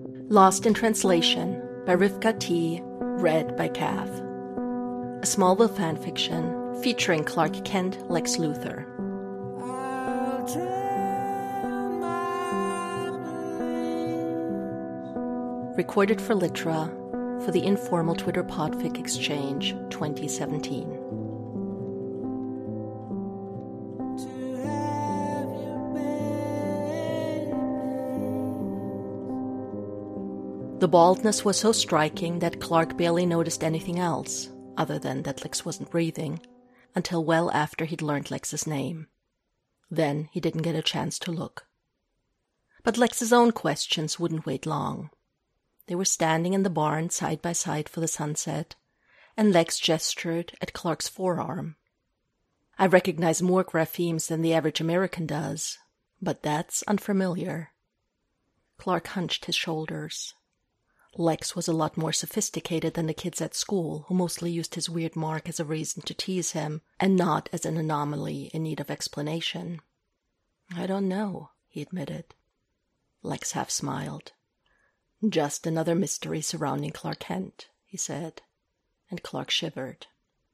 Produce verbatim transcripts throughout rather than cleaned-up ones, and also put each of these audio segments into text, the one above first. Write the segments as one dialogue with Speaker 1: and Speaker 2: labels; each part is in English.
Speaker 1: Lost in Translation by Rivka T. Read by Kath. A Smallville fanfiction featuring Clark Kent, Lex Luthor. Recorded for Litra for the informal Twitter Podfic Exchange twenty seventeen. The baldness was so striking that Clark barely noticed anything else, other than that Lex wasn't breathing, until well after he'd learned Lex's name. Then he didn't get a chance to look. But Lex's own questions wouldn't wait long. They were standing in the barn side by side for the sunset, and Lex gestured at Clark's forearm. I recognize more graphemes than the average American does, but that's unfamiliar. Clark hunched his shoulders. Lex was a lot more sophisticated than the kids at school, who mostly used his weird mark as a reason to tease him, and not as an anomaly in need of explanation. I don't know, he admitted. Lex half smiled. Just another mystery surrounding Clark Kent, he said, and Clark shivered.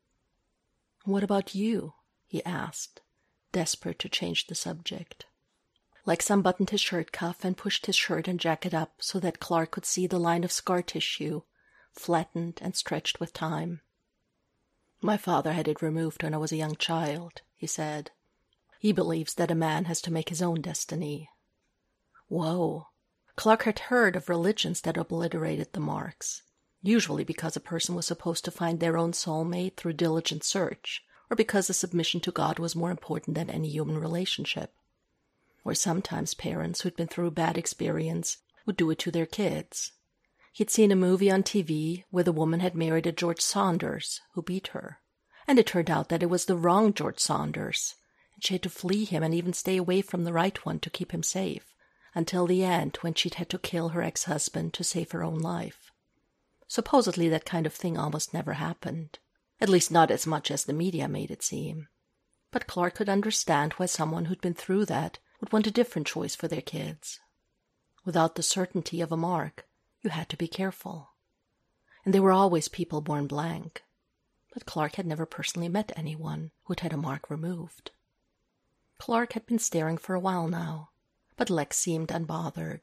Speaker 1: What about you? He asked, desperate to change the subject. Lex unbuttoned his shirt cuff and pushed his shirt and jacket up so that Clark could see the line of scar tissue, flattened and stretched with time. My father had it removed when I was a young child, he said. He believes that a man has to make his own destiny. Whoa. Clark had heard of religions that obliterated the marks, usually because a person was supposed to find their own soulmate through diligent search, or because a submission to God was more important than any human relationship. Or sometimes parents who'd been through a bad experience would do it to their kids. He'd seen a movie on T V where the woman had married a George Saunders who beat her, and it turned out that it was the wrong George Saunders, and she had to flee him and even stay away from the right one to keep him safe, until the end when she'd had to kill her ex-husband to save her own life. Supposedly that kind of thing almost never happened, at least not as much as the media made it seem. But Clark could understand why someone who'd been through that would want a different choice for their kids. Without the certainty of a mark, you had to be careful. And there were always people born blank. But Clark had never personally met anyone who'd had a mark removed. Clark had been staring for a while now, but Lex seemed unbothered.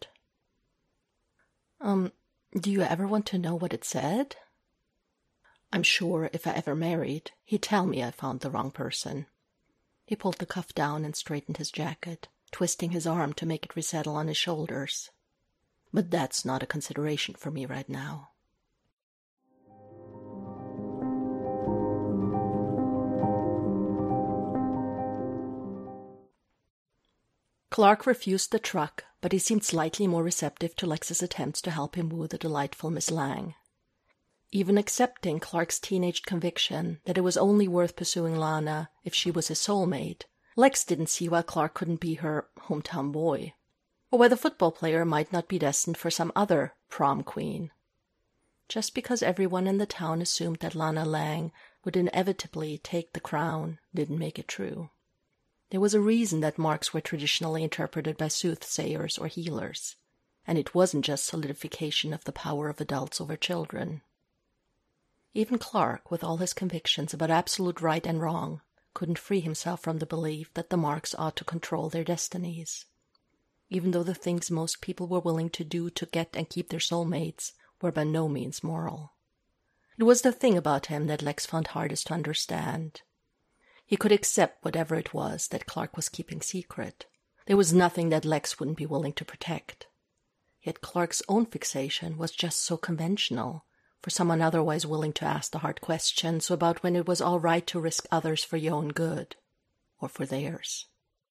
Speaker 1: Um, do you ever want to know what it said? I'm sure if I ever married, he'd tell me I found the wrong person. He pulled the cuff down and straightened his jacket, twisting his arm to make it resettle on his shoulders. But that's not a consideration for me right now. Clark refused the truck, but he seemed slightly more receptive to Lex's attempts to help him woo the delightful Miss Lang. Even accepting Clark's teenage conviction that it was only worth pursuing Lana if she was his soulmate, Lex didn't see why Clark couldn't be her hometown boy, or why the football player might not be destined for some other prom queen. Just because everyone in the town assumed that Lana Lang would inevitably take the crown didn't make it true. There was a reason that marks were traditionally interpreted by soothsayers or healers, and it wasn't just solidification of the power of adults over children. Even Clark, with all his convictions about absolute right and wrong, couldn't free himself from the belief that the marks ought to control their destinies, even though the things most people were willing to do to get and keep their soulmates were by no means moral. It was the thing about him that Lex found hardest to understand. He could accept whatever it was that Clark was keeping secret. There was nothing that Lex wouldn't be willing to protect. Yet Clark's own fixation was just so conventional, for someone otherwise willing to ask the hard questions about when it was all right to risk others for your own good, or for theirs.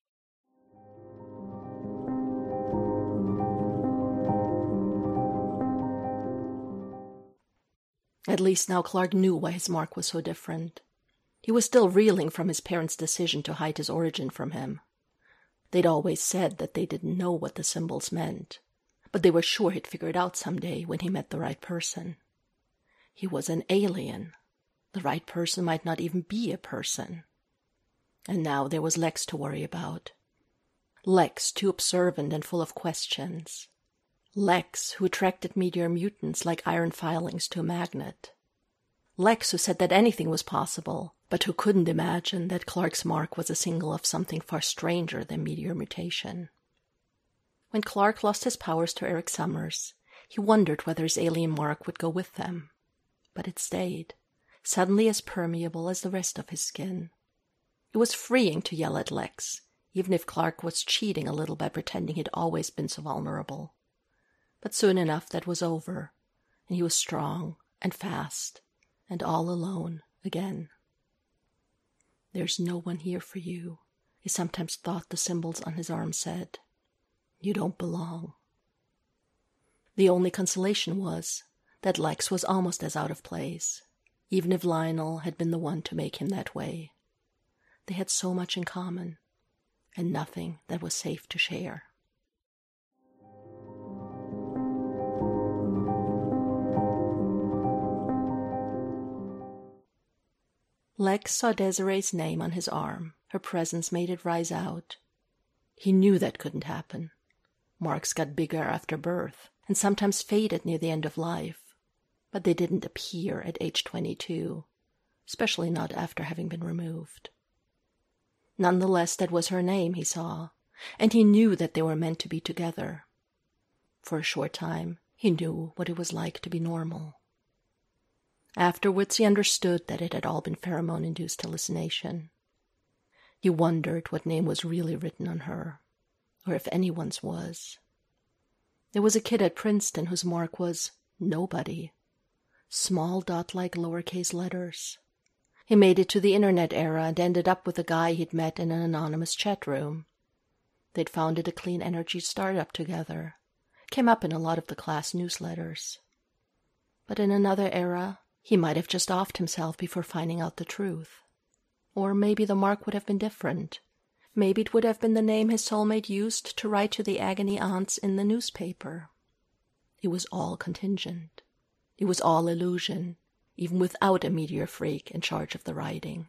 Speaker 1: At least now Clark knew why his mark was so different. He was still reeling from his parents' decision to hide his origin from him. They'd always said that they didn't know what the symbols meant, but they were sure he'd figure it out someday when he met the right person. He was an alien. The right person might not even be a person. And now there was Lex to worry about. Lex, too observant and full of questions. Lex, who attracted meteor mutants like iron filings to a magnet. Lex, who said that anything was possible, but who couldn't imagine that Clark's mark was a symbol of something far stranger than meteor mutation. When Clark lost his powers to Eric Summers, he wondered whether his alien mark would go with them. But it stayed, suddenly as permeable as the rest of his skin. It was freeing to yell at Lex, even if Clark was cheating a little by pretending he'd always been so vulnerable. But soon enough that was over, and he was strong and fast and all alone again. "There's no one here for you," he sometimes thought the symbols on his arm said. "You don't belong." The only consolation was that Lex was almost as out of place, even if Lionel had been the one to make him that way. They had so much in common, and nothing that was safe to share. Lex saw Desiree's name on his arm. Her presence made it rise out. He knew that couldn't happen. Marks got bigger after birth, and sometimes faded near the end of life, but they didn't appear at age twenty-two, especially not after having been removed. Nonetheless, that was her name, he saw, and he knew that they were meant to be together. For a short time, he knew what it was like to be normal. Afterwards, he understood that it had all been pheromone-induced hallucination. He wondered what name was really written on her, or if anyone's was. There was a kid at Princeton whose mark was nobody. Small dot-like lowercase letters. He made it to the internet era and ended up with a guy he'd met in an anonymous chat room. They'd founded a clean energy startup together. Came up in a lot of the class newsletters. But in another era, he might have just offed himself before finding out the truth. Or maybe the mark would have been different. Maybe it would have been the name his soulmate used to write to the agony aunts in the newspaper. It was all contingent. It was all illusion, even without a meteor freak in charge of the writing.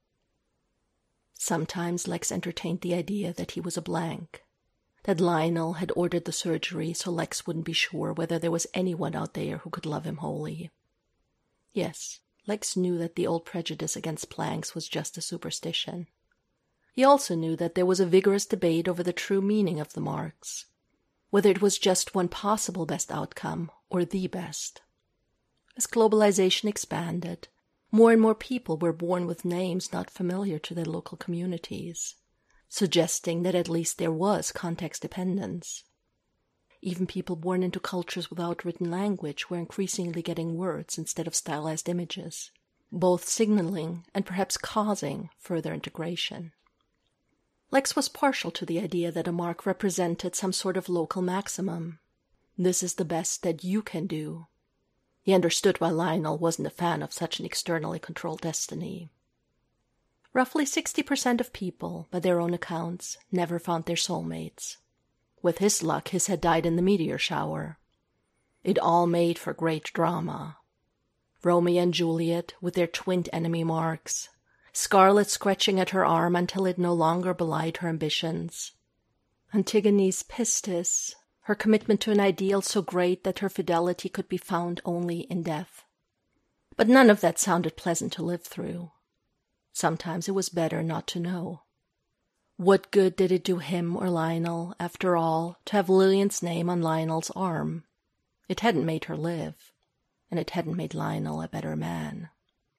Speaker 1: Sometimes Lex entertained the idea that he was a blank, that Lionel had ordered the surgery so Lex wouldn't be sure whether there was anyone out there who could love him wholly. Yes, Lex knew that the old prejudice against planks was just a superstition. He also knew that there was a vigorous debate over the true meaning of the marks, whether it was just one possible best outcome or the best. As globalization expanded, more and more people were born with names not familiar to their local communities, suggesting that at least there was context dependence. Even people born into cultures without written language were increasingly getting words instead of stylized images, both signaling and perhaps causing further integration. Lex was partial to the idea that a mark represented some sort of local maximum. This is the best that you can do. He understood why Lionel wasn't a fan of such an externally controlled destiny. Roughly sixty percent of people, by their own accounts, never found their soulmates. With his luck, his had died in the meteor shower. It all made for great drama. Romeo and Juliet, with their twinned enemy marks. Scarlet scratching at her arm until it no longer belied her ambitions. Antigone's pistis, her commitment to an ideal so great that her fidelity could be found only in death. But none of that sounded pleasant to live through. Sometimes it was better not to know. What good did it do him or Lionel, after all, to have Lillian's name on Lionel's arm? It hadn't made her live, and it hadn't made Lionel a better man.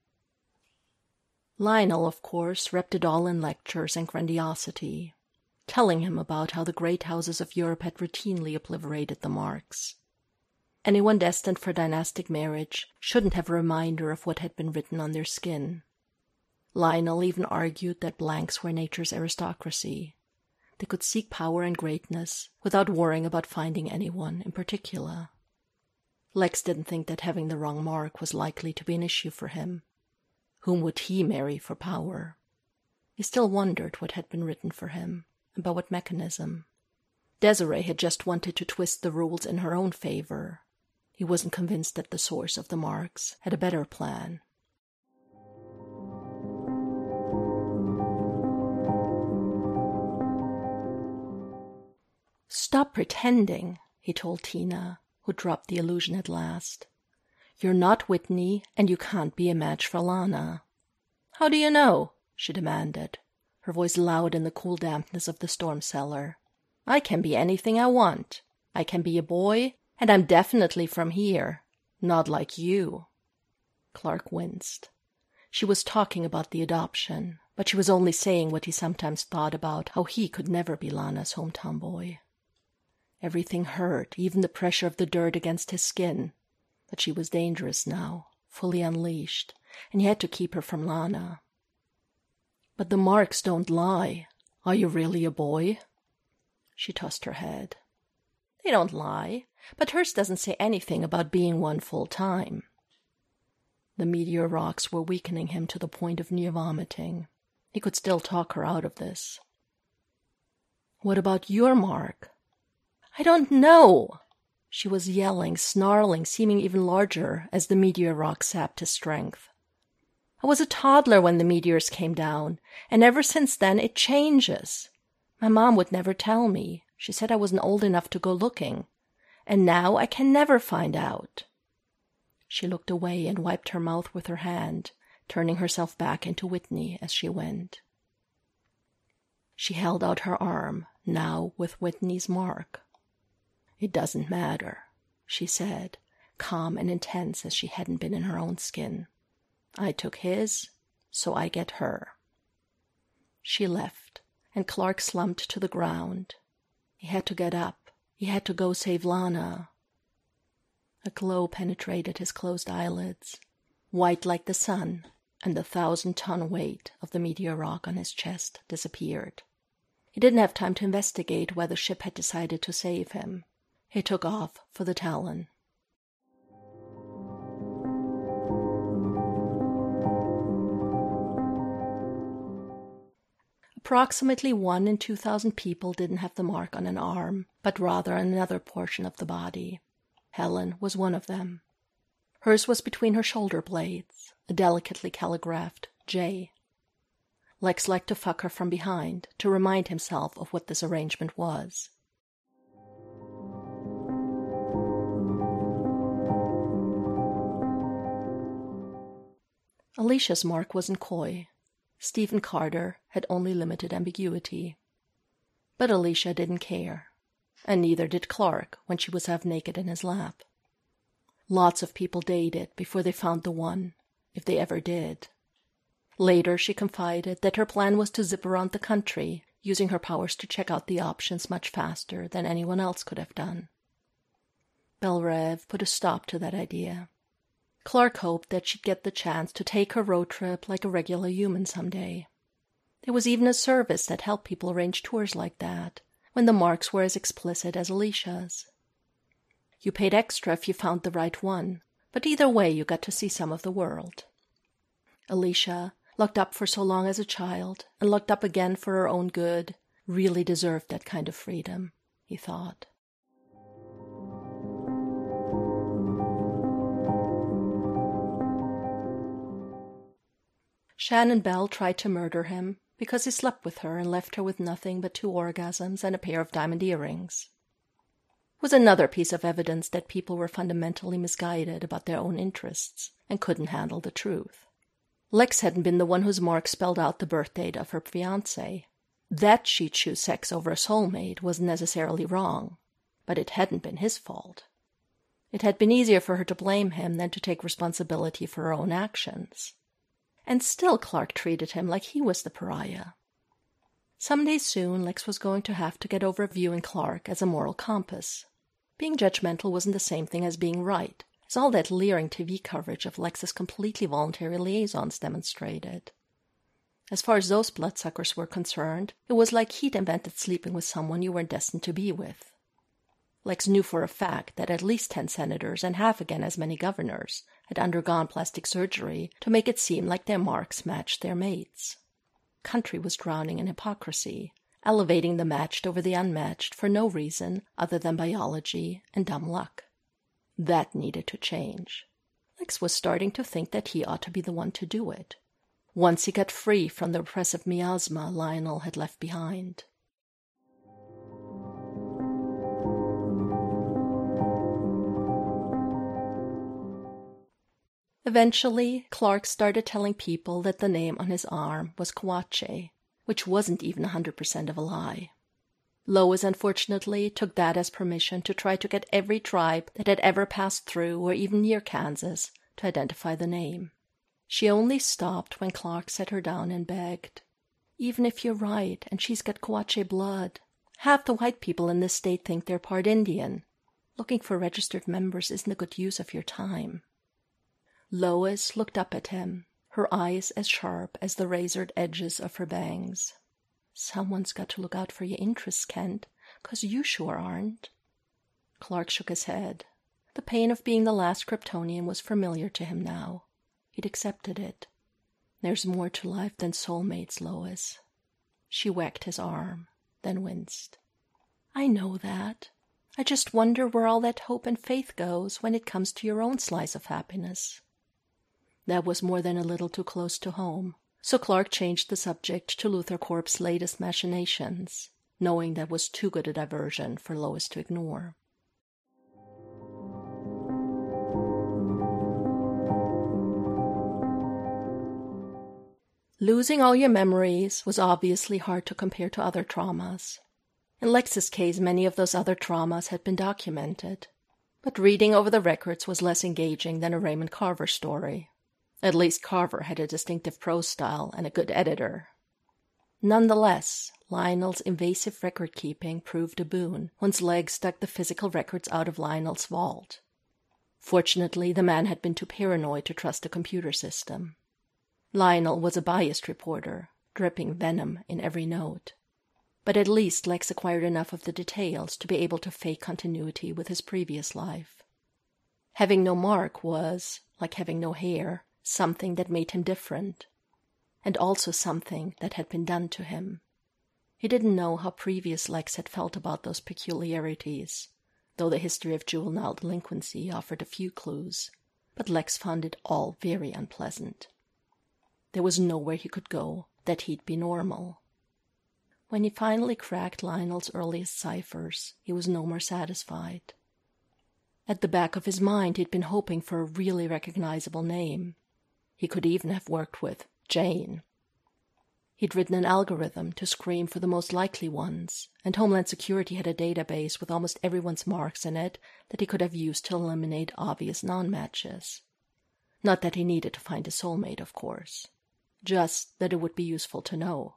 Speaker 1: Lionel, of course, wrapped it all in lectures and grandiosity, telling him about how the great houses of Europe had routinely obliterated the marks. Anyone destined for dynastic marriage shouldn't have a reminder of what had been written on their skin. Lionel even argued that blanks were nature's aristocracy. They could seek power and greatness without worrying about finding anyone in particular. Lex didn't think that having the wrong mark was likely to be an issue for him. Whom would he marry for power? He still wondered what had been written for him, and by what mechanism. Desiree had just wanted to twist the rules in her own favor. He wasn't convinced that the source of the marks had a better plan. "Stop pretending," he told Tina, who dropped the illusion at last. "You're not Whitney, and you can't be a match for Lana." "How do you know?" she demanded, her voice loud in the cool dampness of the storm cellar. "I can be anything I want. I can be a boy, and I'm definitely from here. Not like you." Clark winced. She was talking about the adoption, but she was only saying what he sometimes thought about how he could never be Lana's hometown boy. Everything hurt, even the pressure of the dirt against his skin. But she was dangerous now, fully unleashed, and he had to keep her from Lana. "But the marks don't lie. Are you really a boy?" She tossed her head. "They don't lie, but hers doesn't say anything about being one full time." The meteor rocks were weakening him to the point of near vomiting. He could still talk her out of this. "What about your mark?" "I don't know!" She was yelling, snarling, seeming even larger as the meteor rock sapped his strength. "I was a toddler when the meteors came down, and ever since then it changes. My mom would never tell me. She said I wasn't old enough to go looking. And now I can never find out." She looked away and wiped her mouth with her hand, turning herself back into Whitney as she went. She held out her arm, now with Whitney's mark. "It doesn't matter," she said, calm and intense as she hadn't been in her own skin. "I took his, so I get her." She left, and Clark slumped to the ground. He had to get up. He had to go save Lana. A glow penetrated his closed eyelids, white like the sun, and the thousand-ton weight of the meteor rock on his chest disappeared. He didn't have time to investigate why the ship had decided to save him. He took off for the Talon. Approximately one in two thousand people didn't have the mark on an arm, but rather on another portion of the body. Helen was one of them. Hers was between her shoulder blades, a delicately calligraphed J. Lex liked to fuck her from behind to remind himself of what this arrangement was. Alicia's mark wasn't coy. Stephen Carter had only limited ambiguity. But Alicia didn't care, and neither did Clark when she was half-naked in his lap. Lots of people dated before they found the one, if they ever did. Later she confided that her plan was to zip around the country, using her powers to check out the options much faster than anyone else could have done. Belrev put a stop to that idea. Clark hoped that she'd get the chance to take her road trip like a regular human someday. There was even a service that helped people arrange tours like that, when the marks were as explicit as Alicia's. You paid extra if you found the right one, but either way you got to see some of the world. Alicia, locked up for so long as a child, and locked up again for her own good, really deserved that kind of freedom, he thought. Shannon Bell tried to murder him because he slept with her and left her with nothing but two orgasms and a pair of diamond earrings. It was another piece of evidence that people were fundamentally misguided about their own interests and couldn't handle the truth. Lex hadn't been the one whose mark spelled out the birth date of her fiancé. That she'd choose sex over a soulmate wasn't necessarily wrong, but it hadn't been his fault. It had been easier for her to blame him than to take responsibility for her own actions. And still Clark treated him like he was the pariah. Someday soon, Lex was going to have to get over viewing Clark as a moral compass. Being judgmental wasn't the same thing as being right, as all that leering T V coverage of Lex's completely voluntary liaisons demonstrated. As far as those bloodsuckers were concerned, it was like he'd invented sleeping with someone you weren't destined to be with. Lex knew for a fact that at least ten senators and half again as many governors had undergone plastic surgery to make it seem like their marks matched their mates. Country was drowning in hypocrisy, elevating the matched over the unmatched for no reason other than biology and dumb luck. That needed to change. Lex was starting to think that he ought to be the one to do it, once he got free from the oppressive miasma Lionel had left behind. Eventually, Clark started telling people that the name on his arm was Coache, which wasn't even a hundred percent of a lie. Lois, unfortunately, took that as permission to try to get every tribe that had ever passed through or even near Kansas to identify the name. She only stopped when Clark set her down and begged, "Even if you're right and she's got Coache blood, half the white people in this state think they're part Indian. Looking for registered members isn't a good use of your time." Lois looked up at him, her eyes as sharp as the razored edges of her bangs. "Someone's got to look out for your interests, Kent, 'cause you sure aren't." Clark shook his head. The pain of being the last Kryptonian was familiar to him now. He'd accepted it. "There's more to life than soulmates, Lois." She whacked his arm, then winced. "I know that. I just wonder where all that hope and faith goes when it comes to your own slice of happiness." That was more than a little too close to home, so Clark changed the subject to Luthor Corp's latest machinations, knowing that was too good a diversion for Lois to ignore. Losing all your memories was obviously hard to compare to other traumas. In Lex's case, many of those other traumas had been documented, but reading over the records was less engaging than a Raymond Carver story. At least Carver had a distinctive prose style and a good editor. Nonetheless, Lionel's invasive record-keeping proved a boon once Legs dug the physical records out of Lionel's vault. Fortunately, the man had been too paranoid to trust the computer system. Lionel was a biased reporter, dripping venom in every note. But at least Lex acquired enough of the details to be able to fake continuity with his previous life. Having no mark was, like having no hair, something that made him different, and also something that had been done to him. He didn't know how previous Lex had felt about those peculiarities, though the history of juvenile delinquency offered a few clues, but Lex found it all very unpleasant. There was nowhere he could go that he'd be normal. When he finally cracked Lionel's earliest ciphers, he was no more satisfied. At the back of his mind, he'd been hoping for a really recognizable name. He could even have worked with Jane. He'd written an algorithm to screen for the most likely ones, and Homeland Security had a database with almost everyone's marks in it that he could have used to eliminate obvious non-matches. Not that he needed to find a soulmate, of course. Just that it would be useful to know.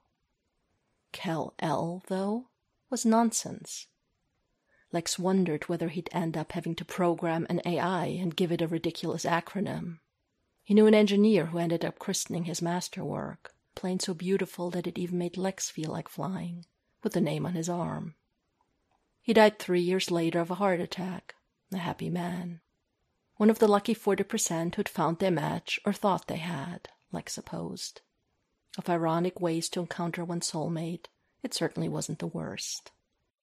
Speaker 1: Kal-El, though, was nonsense. Lex wondered whether he'd end up having to program an A I and give it a ridiculous acronym. He knew an engineer who ended up christening his masterwork, a plane so beautiful that it even made Lex feel like flying, with the name on his arm. He died three years later of a heart attack, a happy man. One of the lucky forty percent who'd found their match, or thought they had, Lex supposed. Of ironic ways to encounter one's soulmate, it certainly wasn't the worst.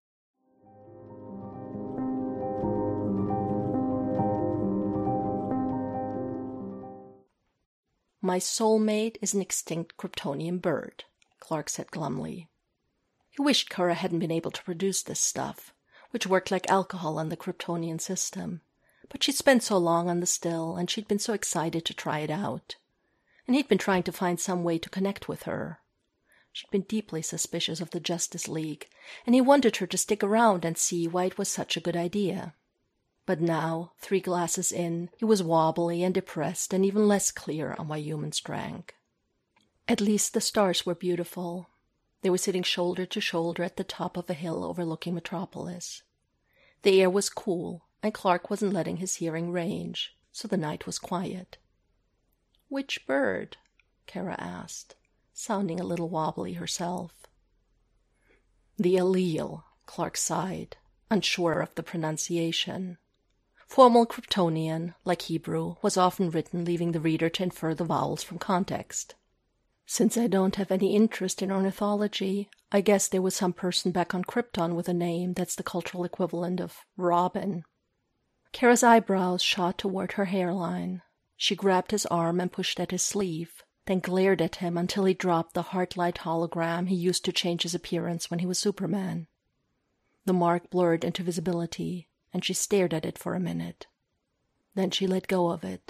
Speaker 1: "My soulmate is an extinct Kryptonian bird," Clark said glumly. He wished Kara hadn't been able to produce this stuff, which worked like alcohol on the Kryptonian system, but she'd spent so long on the still, and she'd been so excited to try it out. And he'd been trying to find some way to connect with her. She'd been deeply suspicious of the Justice League, and he wanted her to stick around and see why it was such a good idea. But now, three glasses in, he was wobbly and depressed and even less clear on why humans drank. At least the stars were beautiful. They were sitting shoulder to shoulder at the top of a hill overlooking Metropolis. The air was cool, and Clark wasn't letting his hearing range, so the night was quiet. "Which bird?" Kara asked, sounding a little wobbly herself. "The allele," Clark sighed, unsure of the pronunciation. Formal Kryptonian, like Hebrew, was often written leaving the reader to infer the vowels from context. Since I don't have any interest in ornithology, I guess there was some person back on Krypton with a name that's the cultural equivalent of Robin. Kara's eyebrows shot toward her hairline. She grabbed his arm and pushed at his sleeve, then glared at him until he dropped the heart-light hologram he used to change his appearance when he was Superman. The mark blurred into visibility, and she stared at it for a minute. Then she let go of it,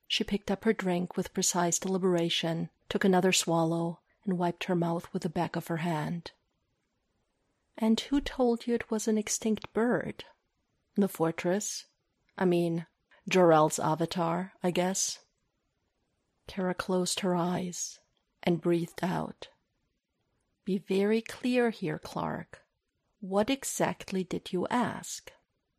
Speaker 1: She picked up her drink with precise deliberation, took another swallow, and wiped her mouth with the back of her hand. "And who told you it was an extinct bird?" "The fortress. I mean, Jor-El's avatar, I guess." Kara closed her eyes and breathed out. "Be very clear here, Clark. What exactly did you ask?"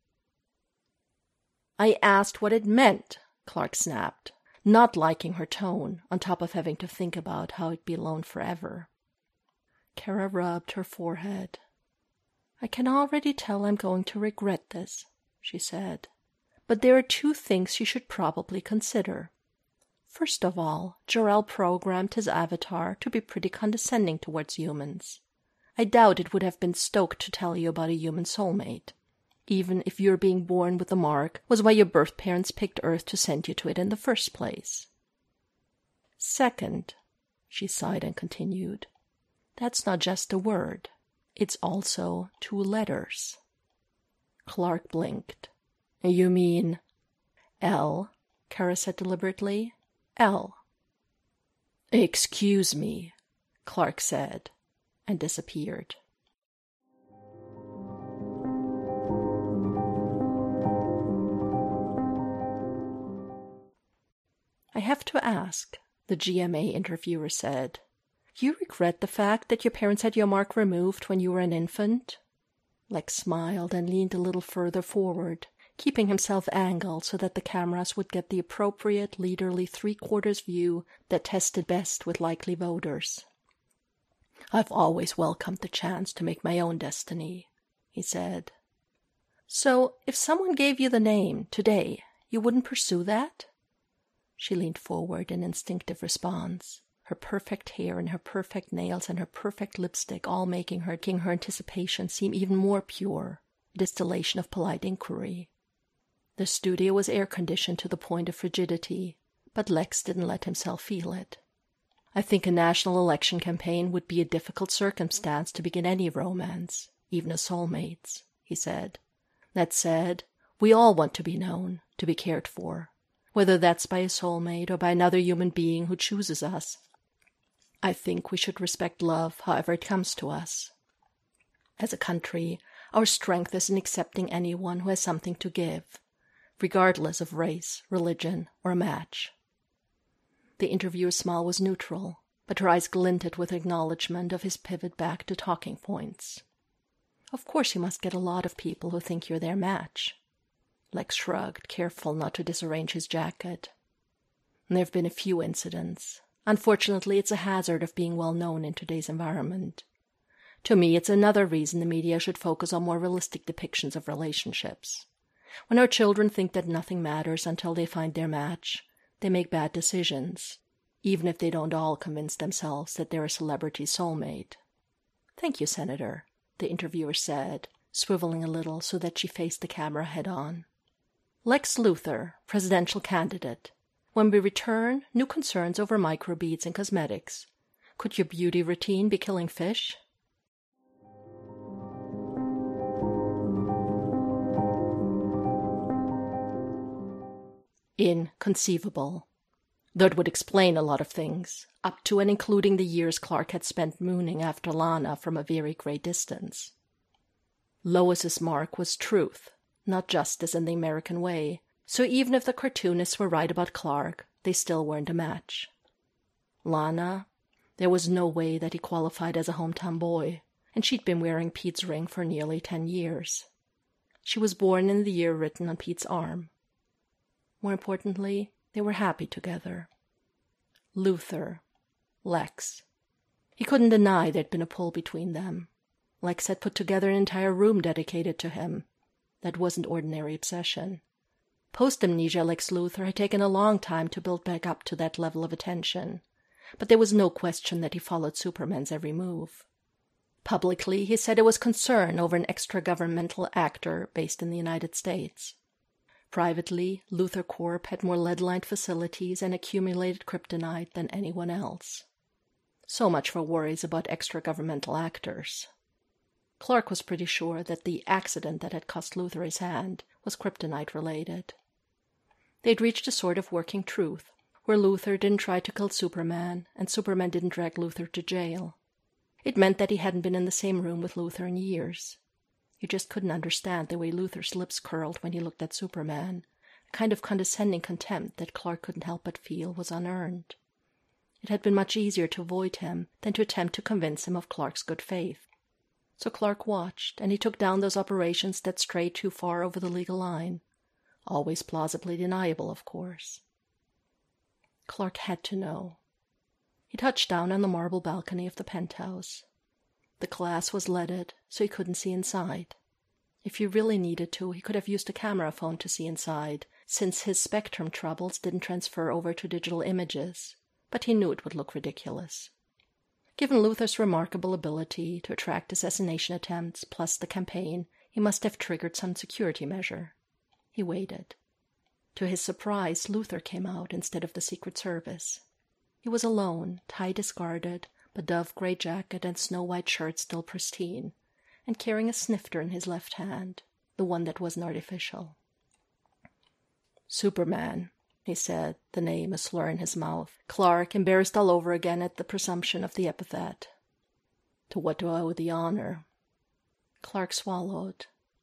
Speaker 1: "I asked what it meant," Clark snapped, not liking her tone, on top of having to think about how he'd be alone forever. Kara rubbed her forehead. "I can already tell I'm going to regret this," she said. "But there are two things you should probably consider. First of all, Jor-El programmed his avatar to be pretty condescending towards humans. I doubt it would have been stoked to tell you about a human soulmate, even if your being born with the mark was why your birth parents picked Earth to send you to it in the first place. Second," she sighed and continued, "that's not just a word. It's also two letters." Clark blinked. "You mean—" "L," Kara said deliberately. "L." "Excuse me," Clark said, and disappeared. "I have to ask," the G M A interviewer said, "you regret the fact that your parents had your mark removed when you were an infant?" Lex smiled and leaned a little further forward, keeping himself angled so that the cameras would get the appropriate leaderly three-quarters view that tested best with likely voters. "I've always welcomed the chance to make my own destiny," he said. "So, if someone gave you the name, today, you wouldn't pursue that?" She leaned forward in instinctive response, her perfect hair and her perfect nails and her perfect lipstick all making her king her anticipation seem even more pure, a distillation of polite inquiry. The studio was air-conditioned to the point of frigidity, but Lex didn't let himself feel it. "I think a national election campaign would be a difficult circumstance to begin any romance, even a soulmate's," he said. "That said, we all want to be known, to be cared for, whether that's by a soulmate or by another human being who chooses us. I think we should respect love however it comes to us. As a country, our strength is in accepting anyone who has something to give, regardless of race, religion, or a match." The interviewer's smile was neutral, but her eyes glinted with acknowledgement of his pivot back to talking points. "Of course you must get a lot of people who think you're their match." Lex shrugged, careful not to disarrange his jacket. "There have been a few incidents. Unfortunately, it's a hazard of being well known in today's environment. To me, it's another reason the media should focus on more realistic depictions of relationships. When our children think that nothing matters until they find their match, they make bad decisions, even if they don't all convince themselves that they're a celebrity soulmate." "Thank you, Senator," the interviewer said, swiveling a little so that she faced the camera head-on. "Lex Luthor, presidential candidate. When we return, new concerns over microbeads and cosmetics. Could your beauty routine be killing fish?" Inconceivable. That would explain a lot of things, up to and including the years Clark had spent mooning after Lana from a very great distance. Lois's mark was truth, not justice in the American way, so even if the cartoonists were right about Clark, they still weren't a match. Lana, there was no way that he qualified as a hometown boy, and she'd been wearing Pete's ring for nearly ten years. She was born in the year written on Pete's arm. More importantly, they were happy together. Luthor. Lex. He couldn't deny there'd been a pull between them. Lex had put together an entire room dedicated to him. That wasn't ordinary obsession. Post-amnesia Lex Luthor had taken a long time to build back up to that level of attention, but there was no question that he followed Superman's every move. Publicly, he said it was concern over an extra-governmental actor based in the United States. Privately, Luthor Corp had more lead-lined facilities and accumulated kryptonite than anyone else. So much for worries about extra-governmental actors. Clark was pretty sure that the accident that had cost Luthor his hand was kryptonite-related. They'd reached a sort of working truth, where Luther didn't try to kill Superman, and Superman didn't drag Luther to jail. It meant that he hadn't been in the same room with Luther in years. He just couldn't understand the way Luther's lips curled when he looked at Superman, a kind of condescending contempt that Clark couldn't help but feel was unearned. It had been much easier to avoid him than to attempt to convince him of Clark's good faith. So Clark watched, and he took down those operations that strayed too far over the legal line. Always plausibly deniable, of course. Clark had to know. He touched down on the marble balcony of the penthouse. The glass was leaded, so he couldn't see inside. If he really needed to, he could have used a camera phone to see inside, since his spectrum troubles didn't transfer over to digital images, but he knew it would look ridiculous. Given Luther's remarkable ability to attract assassination attempts, plus the campaign, he must have triggered some security measure. He waited. To his surprise, Luther came out instead of the Secret Service. He was alone, tie discarded, but dove-gray jacket and snow-white shirt still pristine, and carrying a snifter in his left hand, the one that wasn't artificial. "Superman," he said, the name a slur in his mouth. Clark, embarrassed all over again at the presumption of the epithet. "To what do I owe the honor?" Clark swallowed.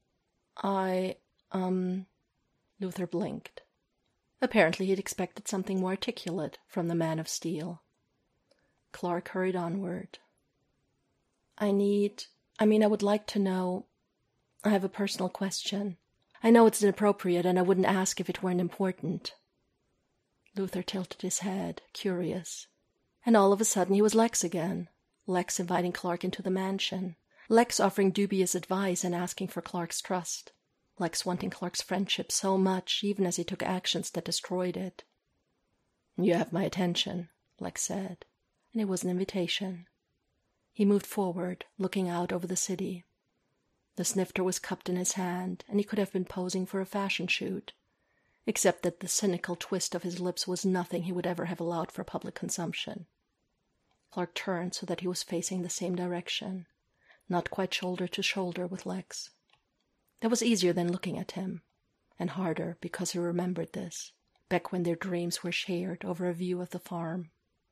Speaker 1: I, um... Luther blinked. Apparently he'd expected something more articulate from the man of steel. Clark hurried onward. I need... I mean, I would like to know... I have a personal question. I know it's inappropriate, and I wouldn't ask if it weren't important. Luther tilted his head, curious. And all of a sudden he was Lex again. Lex inviting Clark into the mansion. Lex offering dubious advice and asking for Clark's trust. Lex wanting Clark's friendship so much, even as he took actions that destroyed it. "You have my attention," Lex said, and it was an invitation. He moved forward, looking out over the city. The snifter was cupped in his hand, and he could have been posing for a fashion shoot, except that the cynical twist of his lips was nothing he would ever have allowed for public consumption. Clark turned so that he was facing the same direction, not quite shoulder to shoulder with Lex. That was easier than looking at him, and harder because he remembered this, back when their dreams were shared over a view of the farm.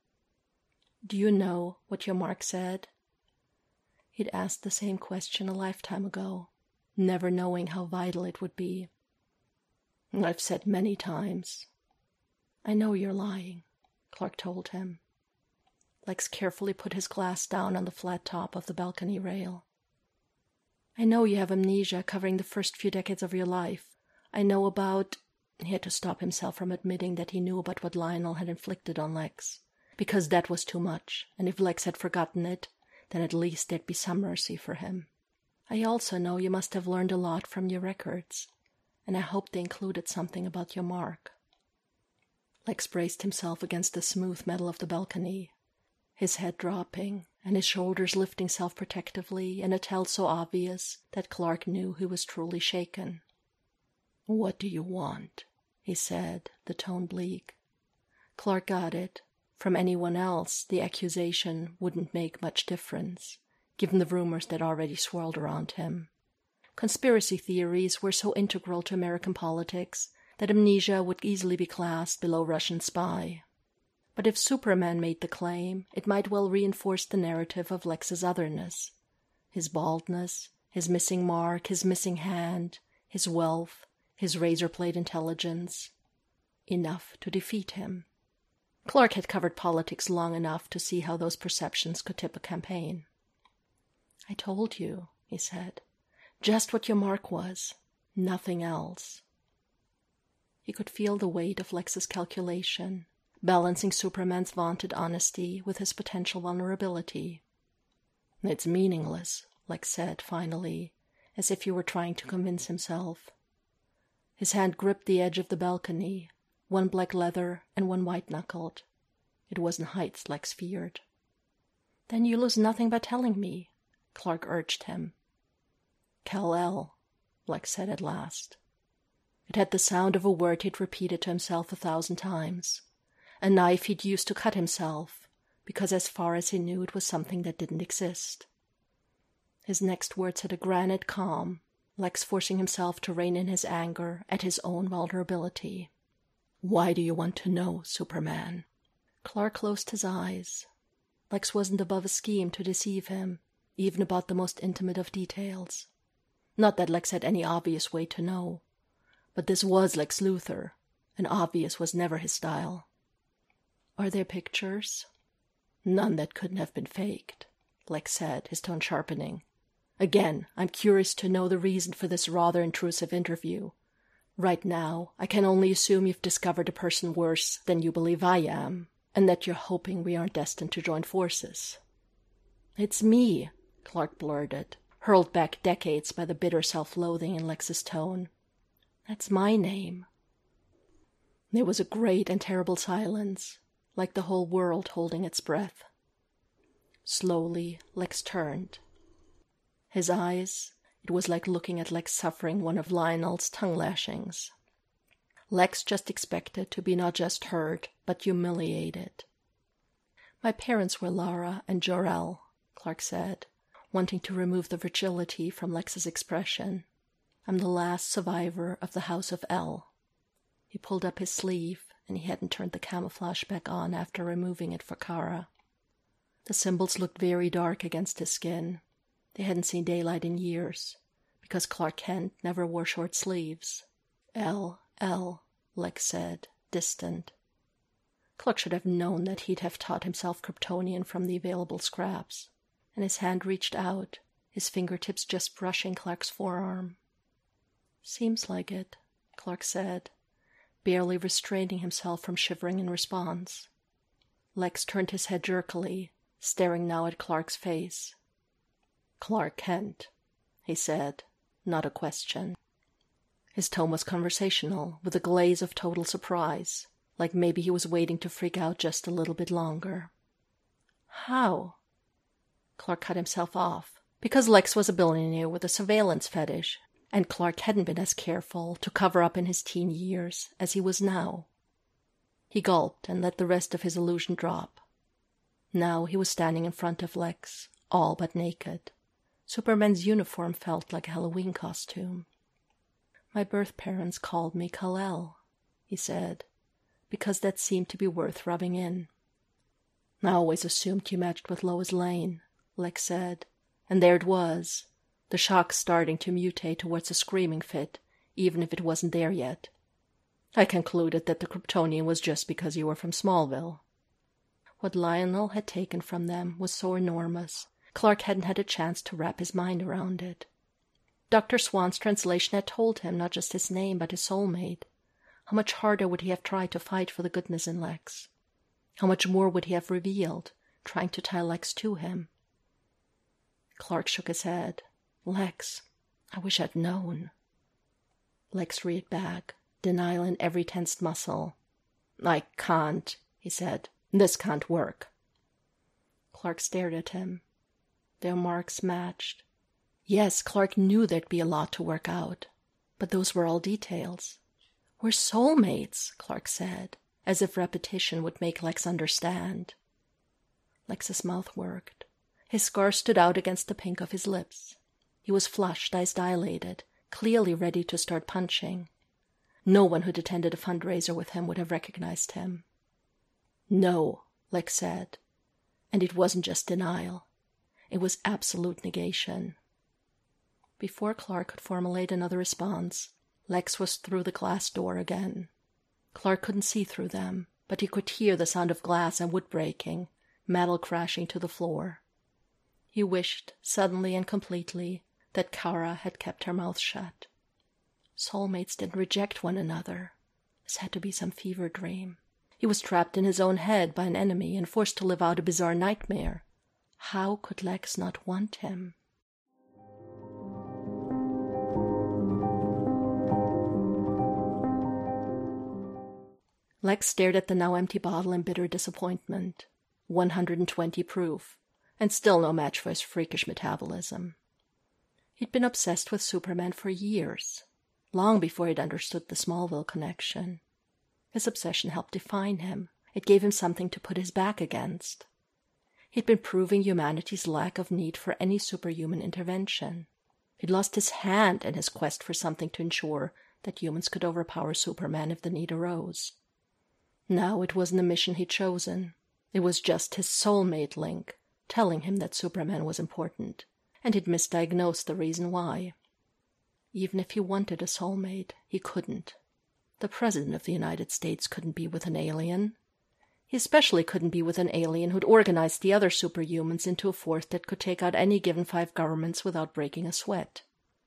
Speaker 1: "Do you know what your mark said?" He'd asked the same question a lifetime ago, never knowing how vital it would be. "I've said many times." "I know you're lying," Clark told him. Lex carefully put his glass down on the flat top of the balcony rail. "I know you have amnesia covering the first few decades of your life. I know about—" He had to stop himself from admitting that he knew about what Lionel had inflicted on Lex, because that was too much, and if Lex had forgotten it, then at least there'd be some mercy for him. "I also know you must have learned a lot from your records, and I hope they included something about your mark." Lex braced himself against the smooth metal of the balcony, his head dropping, and his shoulders lifting self-protectively in a tilt so obvious that Clark knew he was truly shaken. "What do you want?" he said, the tone bleak. Clark got it. From anyone else, the accusation wouldn't make much difference, given the rumors that already swirled around him. Conspiracy theories were so integral to American politics that amnesia would easily be classed below Russian spy. But if Superman made the claim, it might well reinforce the narrative of Lex's otherness. His baldness, his missing mark, his missing hand, his wealth, his razor-blade intelligence. Enough to defeat him. Clark had covered politics long enough to see how those perceptions could tip a campaign. "I told you," he said, "just what your mark was. Nothing else." He could feel the weight of Lex's calculation, balancing Superman's vaunted honesty with his potential vulnerability. "It's meaningless," Lex said, finally, as if he were trying to convince himself. His hand gripped the edge of the balcony, one black leather and one white-knuckled. It wasn't heights Lex feared. "Then you lose nothing by telling me," Clark urged him. "Kal-El," Lex said at last. It had the sound of a word he'd repeated to himself a thousand times. A knife he'd used to cut himself, because as far as he knew it was something that didn't exist. His next words had a granite calm, Lex forcing himself to rein in his anger at his own vulnerability. Why do you want to know, Superman? Clark closed his eyes. Lex wasn't above a scheme to deceive him, even about the most intimate of details. Not that Lex had any obvious way to know, but this was Lex Luthor, and obvious was never his style. Are there pictures? None that couldn't have been faked, Lex said, his tone sharpening. Again, I'm curious to know the reason for this rather intrusive interview. Right now, I can only assume you've discovered a person worse than you believe I am, and that you're hoping we aren't destined to join forces. It's me, Clark blurted, hurled back decades by the bitter self-loathing in Lex's tone. That's my name. There was a great and terrible silence, like the whole world holding its breath. Slowly, Lex turned. His eyes, it was like looking at Lex suffering one of Lionel's tongue lashings. Lex just expected to be not just heard, but humiliated. My parents were Lara and Jor-El, Clark said, wanting to remove the fragility from Lex's expression. I'm the last survivor of the House of El. He pulled up his sleeve, and he hadn't turned the camouflage back on after removing it for Kara. The symbols looked very dark against his skin. They hadn't seen daylight in years, because Clark Kent never wore short sleeves. El, El, Lex said, distant. Clark should have known that he'd have taught himself Kryptonian from the available scraps, and his hand reached out, his fingertips just brushing Clark's forearm. Seems like it, Clark said, barely restraining himself from shivering in response. Lex turned his head jerkily, staring now at Clark's face. Clark Kent, he said, not a question. His tone was conversational, with a glaze of total surprise, like maybe he was waiting to freak out just a little bit longer. How? Clark cut himself off, because Lex was a billionaire with a surveillance fetish, and Clark hadn't been as careful to cover up in his teen years as he was now. He gulped and let the rest of his illusion drop. Now he was standing in front of Lex, all but naked. Superman's uniform felt like a Halloween costume. My birth parents called me Kal-El, he said, because that seemed to be worth rubbing in. I always assumed you matched with Lois Lane, Lex said, and there it was, the shock starting to mutate towards a screaming fit, even if it wasn't there yet. I concluded that the Kryptonian was just because you were from Smallville. What Lionel had taken from them was so enormous, Clark hadn't had a chance to wrap his mind around it. Doctor Swan's translation had told him not just his name, but his soulmate. How much harder would he have tried to fight for the goodness in Lex? How much more would he have revealed, trying to tie Lex to him? Clark shook his head. Lex, I wish I'd known. Lex reared back, denial in every tensed muscle. I can't, he said. This can't work. Clark stared at him. Their marks matched. Yes, Clark knew there'd be a lot to work out, but those were all details. We're soulmates, Clark said, as if repetition would make Lex understand. Lex's mouth worked. His scar stood out against the pink of his lips. He was flushed, eyes dilated, clearly ready to start punching. No one who'd attended a fundraiser with him would have recognized him. No, Lex said, and it wasn't just denial. It was absolute negation. Before Clark could formulate another response, Lex was through the glass door again. Clark couldn't see through them, but he could hear the sound of glass and wood breaking, metal crashing to the floor. He wished, suddenly and completely, that Kara had kept her mouth shut. Soulmates didn't reject one another. This had to be some fever dream. He was trapped in his own head by an enemy and forced to live out a bizarre nightmare. How could Lex not want him? Lex stared at the now empty bottle in bitter disappointment. one hundred twenty proof, and still no match for his freakish metabolism. He'd been obsessed with Superman for years, long before he'd understood the Smallville connection. His obsession helped define him. It gave him something to put his back against. He'd been proving humanity's lack of need for any superhuman intervention. He'd lost his hand in his quest for something to ensure that humans could overpower Superman if the need arose. Now it wasn't a mission he'd chosen. It was just his soulmate link, telling him that Superman was important, and he'd misdiagnosed the reason why. Even if he wanted a soulmate, he couldn't. The President of the United States couldn't be with an alien. He especially couldn't be with an alien who'd organized the other superhumans into a force that could take out any given five governments without breaking a sweat.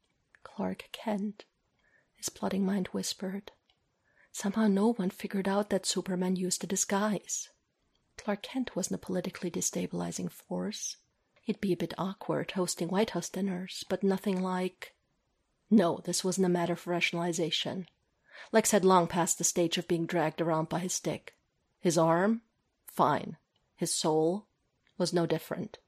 Speaker 1: Clark Kent, his plotting mind whispered. Somehow no one figured out that Superman used a disguise. Clark Kent wasn't a politically destabilizing force. He'd be a bit awkward hosting White House dinners, but nothing like... No, this wasn't a matter for rationalization. Lex had long passed the stage of being dragged around by his stick. His arm? Fine. His soul? Was no different.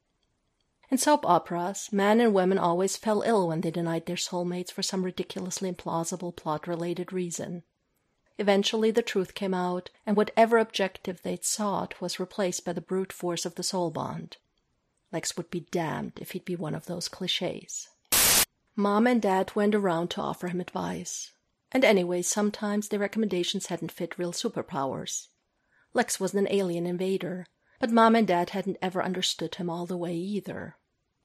Speaker 1: In soap operas, men and women always fell ill when they denied their soulmates for some ridiculously implausible plot-related reason. Eventually the truth came out, and whatever objective they'd sought was replaced by the brute force of the soul bond. Lex would be damned if he'd be one of those cliches. Mom and Dad went around to offer him advice. And anyway, sometimes their recommendations hadn't fit real superpowers. Lex wasn't an alien invader, but Mom and Dad hadn't ever understood him all the way either.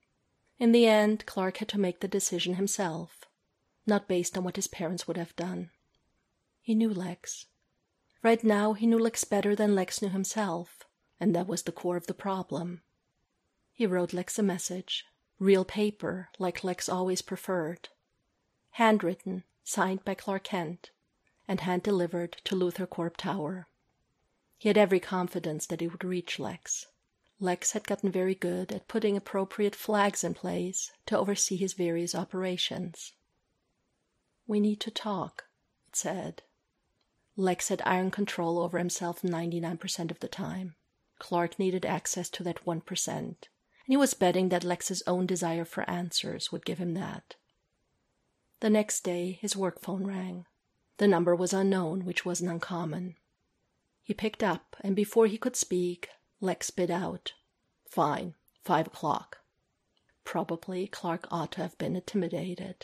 Speaker 1: In the end, Clark had to make the decision himself, not based on what his parents would have done. He knew Lex. Right now, he knew Lex better than Lex knew himself, and that was the core of the problem. He wrote Lex a message, real paper, like Lex always preferred, handwritten, signed by Clark Kent, and hand-delivered to Luthor Corp Tower. He had every confidence that it would reach Lex. Lex had gotten very good at putting appropriate flags in place to oversee his various operations. "We need to talk," it said. Lex had iron control over himself ninety-nine percent of the time. Clark needed access to that one percent, and he was betting that Lex's own desire for answers would give him that. The next day, his work phone rang. The number was unknown, which wasn't uncommon. He picked up, and before he could speak, Lex spit out, "Fine, five o'clock." Probably Clark ought to have been intimidated.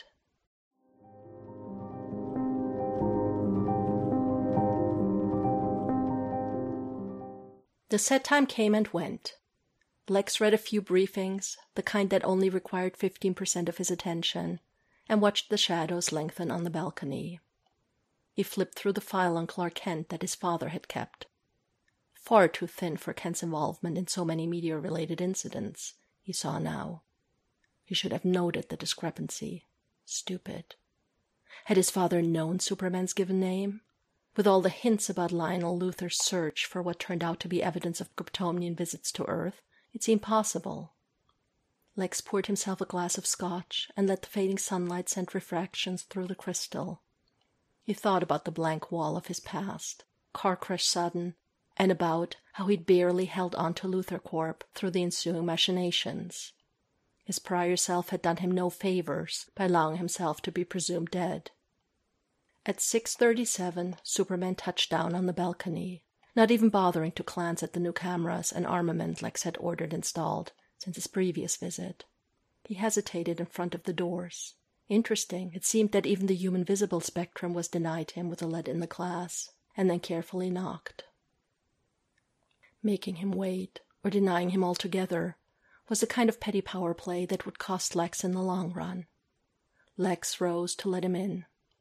Speaker 1: The set time came and went. Lex read a few briefings, the kind that only required fifteen percent of his attention, and watched the shadows lengthen on the balcony. He flipped through the file on Clark Kent that his father had kept. Far too thin for Kent's involvement in so many meteor-related incidents, he saw now. He should have noted the discrepancy. Stupid. Had his father known Superman's given name? With all the hints about Lionel Luthor's search for what turned out to be evidence of Kryptonian visits to Earth, it seemed possible. Lex poured himself a glass of scotch and let the fading sunlight send refractions through the crystal. He thought about the blank wall of his past, car crash sudden, and about how he'd barely held on to Luthor Corp through the ensuing machinations. His prior self had done him no favors by allowing himself to be presumed dead. At six thirty-seven, Superman touched down on the balcony, not even bothering to glance at the new cameras and armament Lex had ordered installed since his previous visit. He hesitated in front of the doors. Interesting, it seemed that even the human visible spectrum was denied him with a lead in the glass, and then carefully knocked. Making him wait, or denying him altogether, was the kind of petty power play that would cost Lex in the long run. Lex rose to let him in.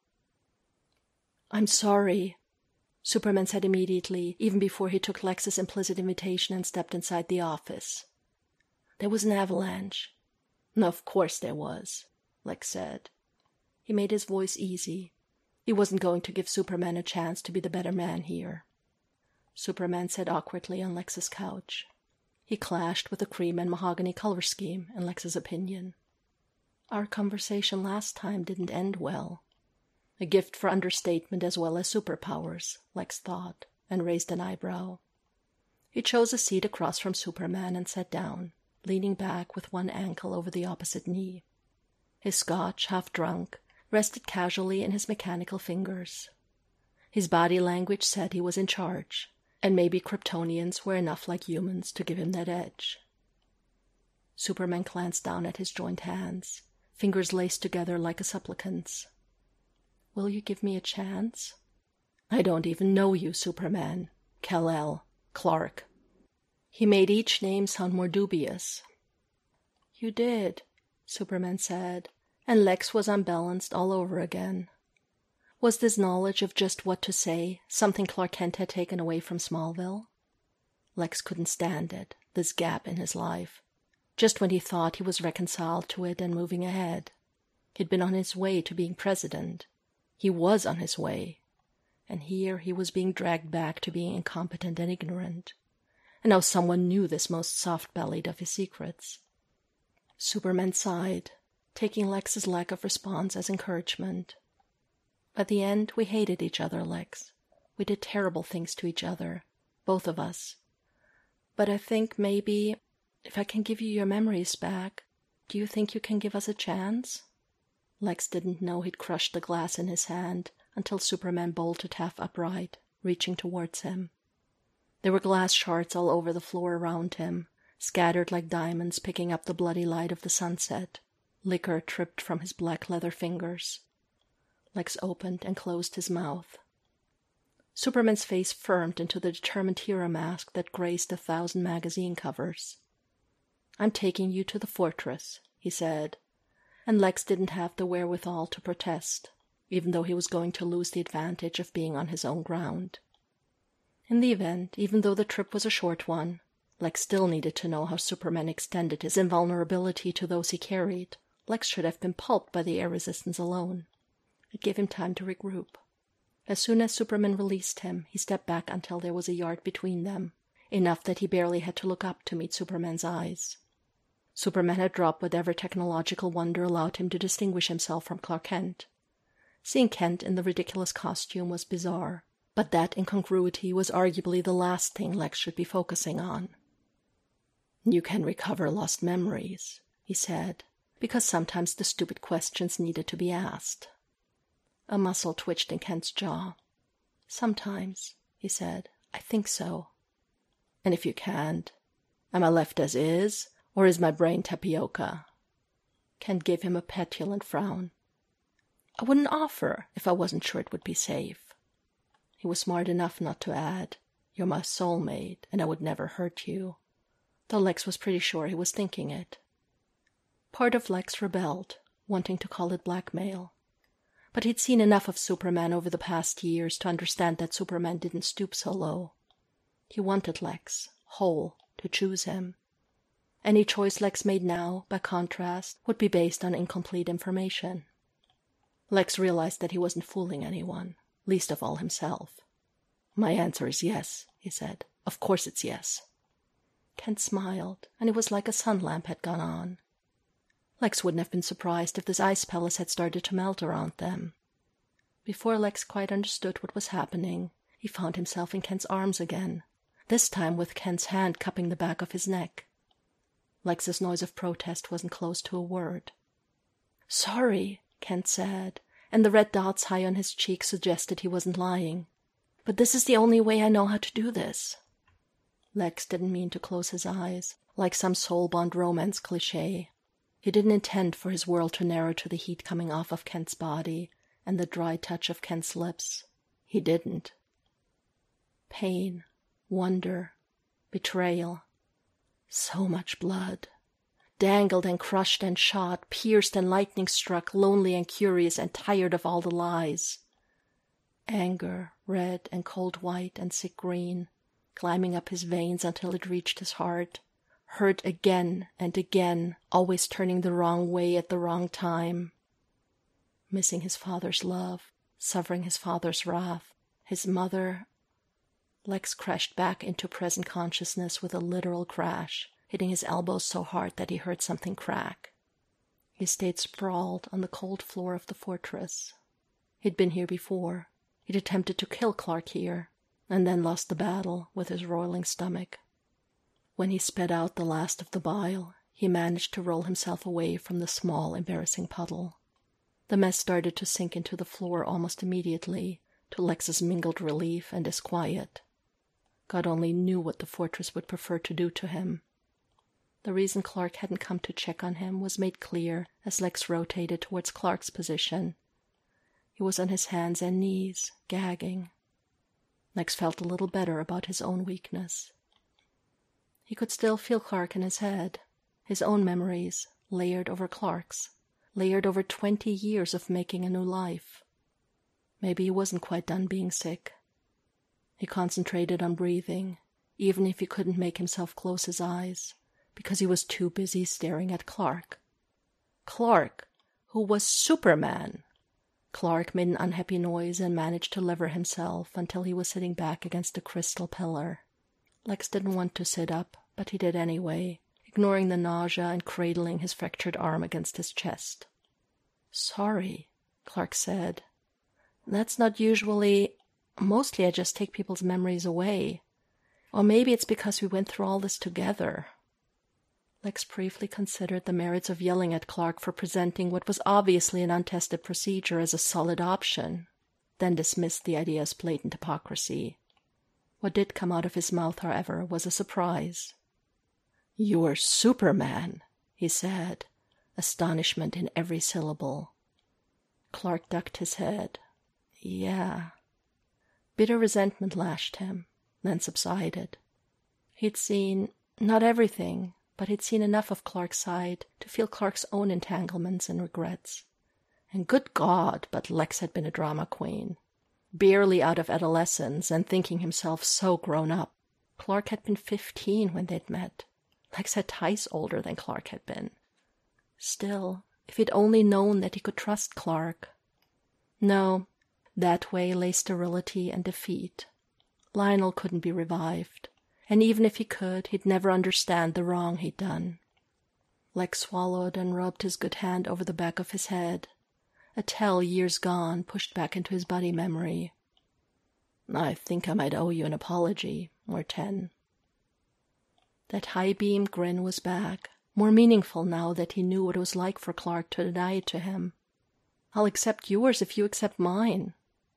Speaker 1: "I'm sorry," Superman said immediately, even before he took Lex's implicit invitation and stepped inside the office. "There was an avalanche." "Of course there was," Lex said. He made his voice easy. He wasn't going to give Superman a chance to be the better man here. Superman sat awkwardly on Lex's couch. He clashed with the cream and mahogany color scheme, in Lex's opinion. Our conversation last time didn't end well. A gift for understatement as well as superpowers, Lex thought, and raised an eyebrow. He chose a seat across from Superman and sat down, leaning back with one ankle over the opposite knee. His scotch, half drunk, rested casually in his mechanical fingers. His body language said he was in charge, and maybe Kryptonians were enough like humans to give him that edge. Superman glanced down at his joined hands, fingers laced together like a supplicant's. "Will you give me a chance?" I don't even know you, Superman. Kal-El. Clark. He made each name sound more dubious. You did, Superman said, and Lex was unbalanced all over again. Was this knowledge of just what to say something Clark Kent had taken away from Smallville? Lex couldn't stand it, this gap in his life, just when he thought he was reconciled to it and moving ahead. He'd been on his way to being president. He was on his way. And here he was being dragged back to being incompetent and ignorant. And now someone knew this most soft-bellied of his secrets. Superman sighed, taking Lex's lack of response as encouragement. At the end, we hated each other, Lex. We did terrible things to each other, both of us. But I think maybe, if I can give you your memories back, do you think you can give us a chance? Lex didn't know he'd crushed the glass in his hand until Superman bolted half upright, reaching towards him. There were glass shards all over the floor around him, scattered like diamonds picking up the bloody light of the sunset. Liquor dripped from his black leather fingers. Lex opened and closed his mouth. Superman's face firmed into the determined hero mask that graced a thousand magazine covers. I'm taking you to the fortress, he said, and Lex didn't have the wherewithal to protest, even though he was going to lose the advantage of being on his own ground. In the event, even though the trip was a short one, Lex still needed to know how Superman extended his invulnerability to those he carried. Lex should have been pulped by the air resistance alone. It gave him time to regroup. As soon as Superman released him, he stepped back until there was a yard between them, enough that he barely had to look up to meet Superman's eyes. Superman had dropped whatever technological wonder allowed him to distinguish himself from Clark Kent. Seeing Kent in the ridiculous costume was bizarre, but that incongruity was arguably the last thing Lex should be focusing on. You can recover lost memories, he said, because sometimes the stupid questions needed to be asked. A muscle twitched in Kent's jaw. Sometimes, he said, I think so. And if you can't, am I left as is, or is my brain tapioca? Kent gave him a petulant frown. I wouldn't offer if I wasn't sure it would be safe. He was smart enough not to add, You're my soulmate, and I would never hurt you, though Lex was pretty sure he was thinking it. Part of Lex rebelled, wanting to call it blackmail. But he'd seen enough of Superman over the past years to understand that Superman didn't stoop so low. He wanted Lex, whole, to choose him. Any choice Lex made now, by contrast, would be based on incomplete information. Lex realized that he wasn't fooling anyone, least of all himself. My answer is yes, he said. Of course it's yes. Kent smiled, and it was like a sun lamp had gone on. Lex wouldn't have been surprised if this ice palace had started to melt around them. Before Lex quite understood what was happening, he found himself in Kent's arms again, this time with Kent's hand cupping the back of his neck. Lex's noise of protest wasn't close to a word. Sorry, Kent said, and the red dots high on his cheeks suggested he wasn't lying. But this is the only way I know how to do this. Lex didn't mean to close his eyes, like some soul-bond romance cliché. He didn't intend for his world to narrow to the heat coming off of Kent's body and the dry touch of Kent's lips. He didn't. Pain, wonder, betrayal. So much blood. Dangled and crushed and shot, pierced and lightning-struck, lonely and curious and tired of all the lies. Anger, red and cold white and sick green, climbing up his veins until it reached his heart. Hurt again and again, always turning the wrong way at the wrong time. Missing his father's love, suffering his father's wrath, his mother. Lex crashed back into present consciousness with a literal crash, hitting his elbows so hard that he heard something crack. He stayed sprawled on the cold floor of the fortress. He'd been here before. He'd attempted to kill Clark here, and then lost the battle with his roiling stomach. When he sped out the last of the bile, he managed to roll himself away from the small, embarrassing puddle. The mess started to sink into the floor almost immediately, to Lex's mingled relief and disquiet. God only knew what the fortress would prefer to do to him. The reason Clark hadn't come to check on him was made clear as Lex rotated towards Clark's position. He was on his hands and knees, gagging, Lex felt a little better about his own weakness. He could still feel Clark in his head, his own memories, layered over Clark's, layered over twenty years of making a new life. Maybe he wasn't quite done being sick. He concentrated on breathing, even if he couldn't make himself close his eyes, because he was too busy staring at Clark. Clark, who was Superman! Clark made an unhappy noise and managed to lever himself until he was sitting back against a crystal pillar. Lex didn't want to sit up, but he did anyway, ignoring the nausea and cradling his fractured arm against his chest. "Sorry," Clark said. "That's not usually... Mostly I just take people's memories away. Or maybe it's because we went through all this together." Lex briefly considered the merits of yelling at Clark for presenting what was obviously an untested procedure as a solid option, then dismissed the idea as blatant hypocrisy. What did come out of his mouth, however, was a surprise. "You're Superman," he said, astonishment in every syllable. Clark ducked his head. "Yeah." Bitter resentment lashed him, then subsided. He'd seen, not everything, but he'd seen enough of Clark's side to feel Clark's own entanglements and regrets. And good God, but Lex had been a drama queen. Barely out of adolescence and thinking himself so grown up. Clark had been fifteen when they'd met. Lex had twice older than Clark had been. Still, if he'd only known that he could trust Clark. No, that way lay sterility and defeat. Lionel couldn't be revived, and even if he could, he'd never understand the wrong he'd done. Lex swallowed and rubbed his good hand over the back of his head. A tell years gone pushed back into his body memory. "I think I might owe you an apology, or ten." That high-beam grin was back, more meaningful now that he knew what it was like for Clark to deny it to him. "I'll accept yours if you accept mine."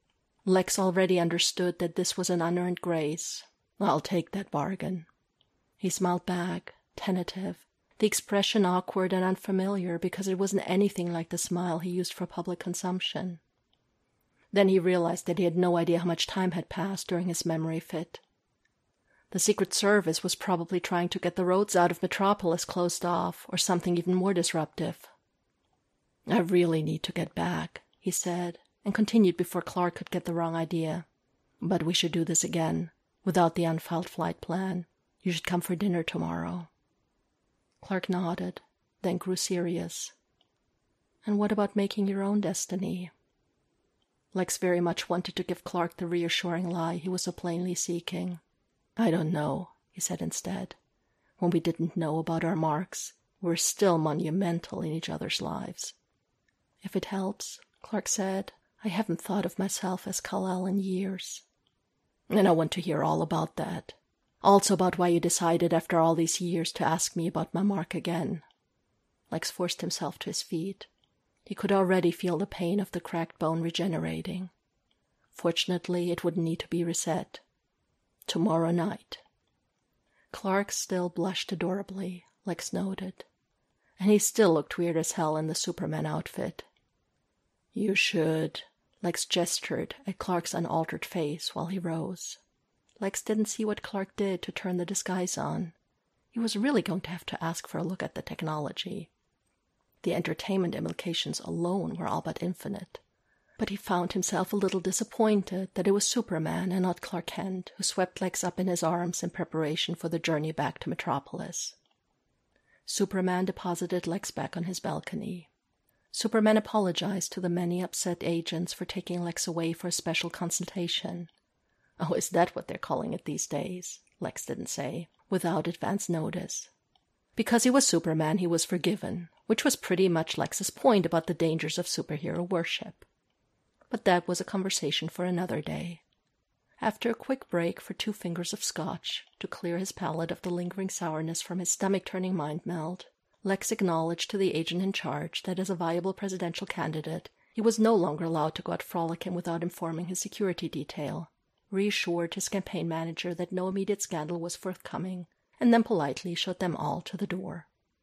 Speaker 1: Lex already understood that this was an unearned grace. "I'll take that bargain." He smiled back, tentative, the expression awkward and unfamiliar because it wasn't anything like the smile he used for public consumption. Then he realized that he had no idea how much time had passed during his memory fit. The Secret Service was probably trying to get the roads out of Metropolis closed off, or something even more disruptive. "I really need to get back," he said, and continued before Clark could get the wrong idea. "But we should do this again, without the unfiled flight plan. You should come for dinner tomorrow." Clark nodded, then grew serious. "And what about making your own destiny?" Lex very much wanted to give Clark the reassuring lie he was so plainly seeking. "I don't know," he said instead. "When we didn't know about our marks, we were still monumental in each other's lives." "If it helps," Clark said, "I haven't thought of myself as Kal-El in years." "And I want to hear all about that. Also about why you decided after all these years to ask me about my mark again." Lex forced himself to his feet. He could already feel the pain of the cracked bone regenerating. Fortunately, it wouldn't need to be reset. Tomorrow night. Clark still blushed adorably, Lex noted. And he still looked weird as hell in the Superman outfit. "You should," Lex gestured at Clark's unaltered face while he rose. Lex didn't see what Clark did to turn the disguise on. He was really going to have to ask for a look at the technology. The entertainment implications alone were all but infinite. But he found himself a little disappointed that it was Superman and not Clark Kent who swept Lex up in his arms in preparation for the journey back to Metropolis. Superman deposited Lex back on his balcony. Superman apologized to the many upset agents for taking Lex away for a special consultation. "Oh, is that what they're calling it these days?" Lex didn't say, without advance notice. Because he was Superman, he was forgiven, which was pretty much Lex's point about the dangers of superhero worship. But that was a conversation for another day. After a quick break for two fingers of scotch, to clear his palate of the lingering sourness from his stomach-turning mind meld, Lex acknowledged to the agent in charge that as a viable presidential candidate, he was no longer allowed to go out frolicking without informing his security detail, reassured his campaign manager that no immediate scandal was forthcoming, and then politely showed them all to the door.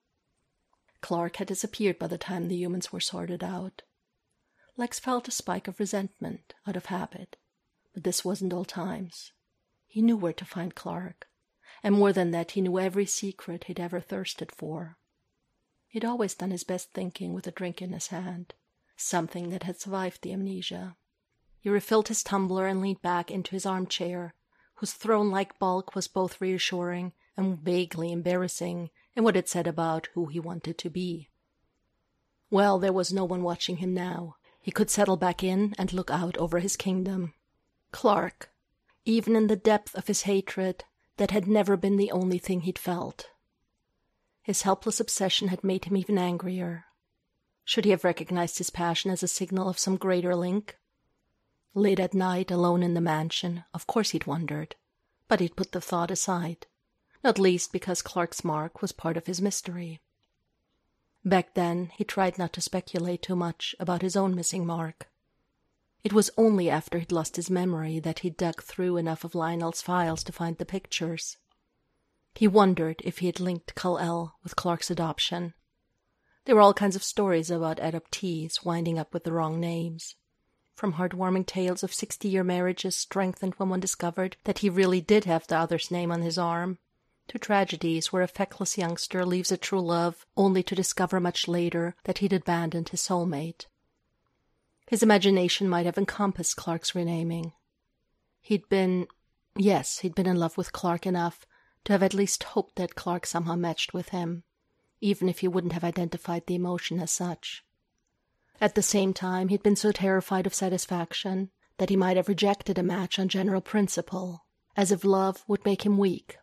Speaker 1: Clark had disappeared by the time the humans were sorted out. Lex felt a spike of resentment, out of habit, But this wasn't all times. He knew where to find Clark, and more than that, he knew every secret he'd ever thirsted for. He'd always done his best thinking with a drink in his hand, something that had survived the amnesia. He refilled his tumbler and leaned back into his armchair, whose throne-like bulk was both reassuring and vaguely embarrassing in what it said about who he wanted to be. Well, there was no one watching him now. He could settle back in and look out over his kingdom. Clark, even in the depth of his hatred, that had never been the only thing he'd felt. His helpless obsession had made him even angrier. Should he have recognized his passion as a signal of some greater link? Late at night, alone in the mansion, of course he'd wondered, but he'd put the thought aside, not least because Clark's mark was part of his mystery. Back then, he tried not to speculate too much about his own missing mark. It was only after he'd lost his memory that he'd dug through enough of Lionel's files to find the pictures. He wondered if he had linked Kal-El with Clark's adoption. There were all kinds of stories about adoptees winding up with the wrong names, from heartwarming tales of sixty-year marriages strengthened when one discovered that he really did have the other's name on his arm, to tragedies where a feckless youngster leaves a true love only to discover much later that he'd abandoned his soulmate. His imagination might have encompassed Clark's renaming. He'd been, yes, he'd been in love with Clark enough to have at least hoped that Clark somehow matched with him, even if he wouldn't have identified the emotion as such. At the same time, he'd been so terrified of satisfaction that he might have rejected a match on general principle, as if love would make him weak.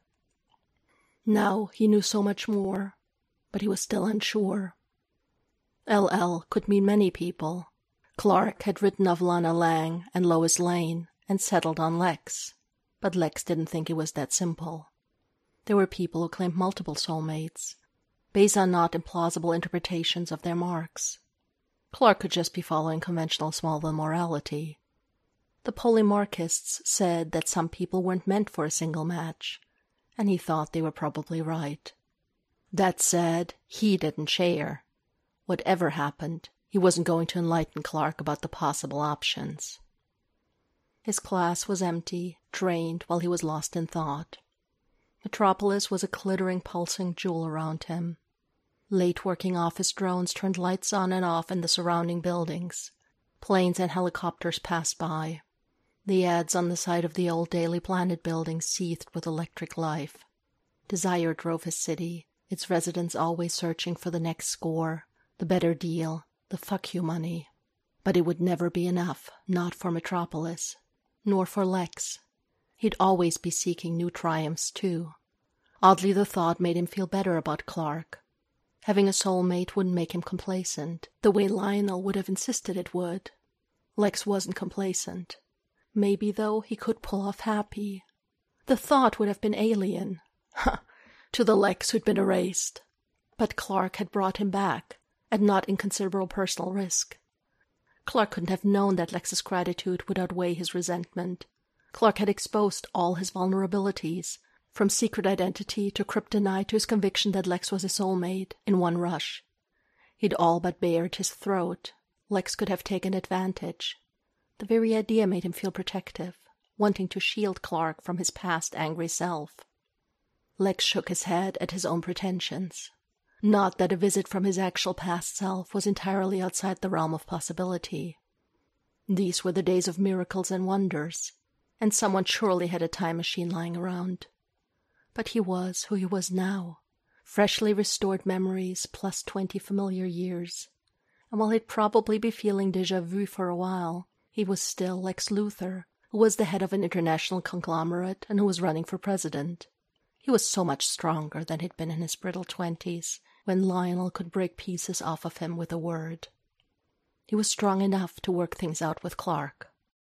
Speaker 1: Now he knew so much more, but he was still unsure. L L could mean many people. Clark had written of Lana Lang and Lois Lane and settled on Lex, but Lex didn't think it was that simple. There were people who claimed multiple soulmates, based on not implausible interpretations of their marks. Clark could just be following conventional Smallville morality. The polymarchists said that some people weren't meant for a single match, and he thought they were probably right. That said, he didn't share. Whatever happened, he wasn't going to enlighten Clark about the possible options. His class was empty, drained while he was lost in thought. Metropolis was a glittering, pulsing jewel around him. Late working office drones turned lights on and off in the surrounding buildings. Planes and helicopters passed by. The ads on the side of the old Daily Planet building seethed with electric life. Desire drove his city, its residents always searching for the next score, the better deal, the fuck you money. But it would never be enough, not for Metropolis, nor for Lex. He'd always be seeking new triumphs, too. Oddly, the thought made him feel better about Clark. Having a soulmate wouldn't make him complacent, the way Lionel would have insisted it would. Lex wasn't complacent. Maybe, though, he could pull off Happy. The thought would have been alien. Ha! To the Lex who'd been erased. But Clark had brought him back, at not inconsiderable personal risk. Clark couldn't have known that Lex's gratitude would outweigh his resentment. Clark had exposed all his vulnerabilities, from secret identity to kryptonite to his conviction that Lex was his soulmate, in one rush. He'd all but bared his throat. Lex could have taken advantage. The very idea made him feel protective, wanting to shield Clark from his past angry self. Lex shook his head at his own pretensions. Not that a visit from his actual past self was entirely outside the realm of possibility. These were the days of miracles and wonders, and someone surely had a time machine lying around. But he was who he was now, freshly restored memories plus twenty familiar years. And while he'd probably be feeling déjà vu for a while, he was still Lex Luthor, who was the head of an international conglomerate and who was running for president. He was so much stronger than he'd been in his brittle twenties, when Lionel could break pieces off of him with a word. He was strong enough to work things out with Clark.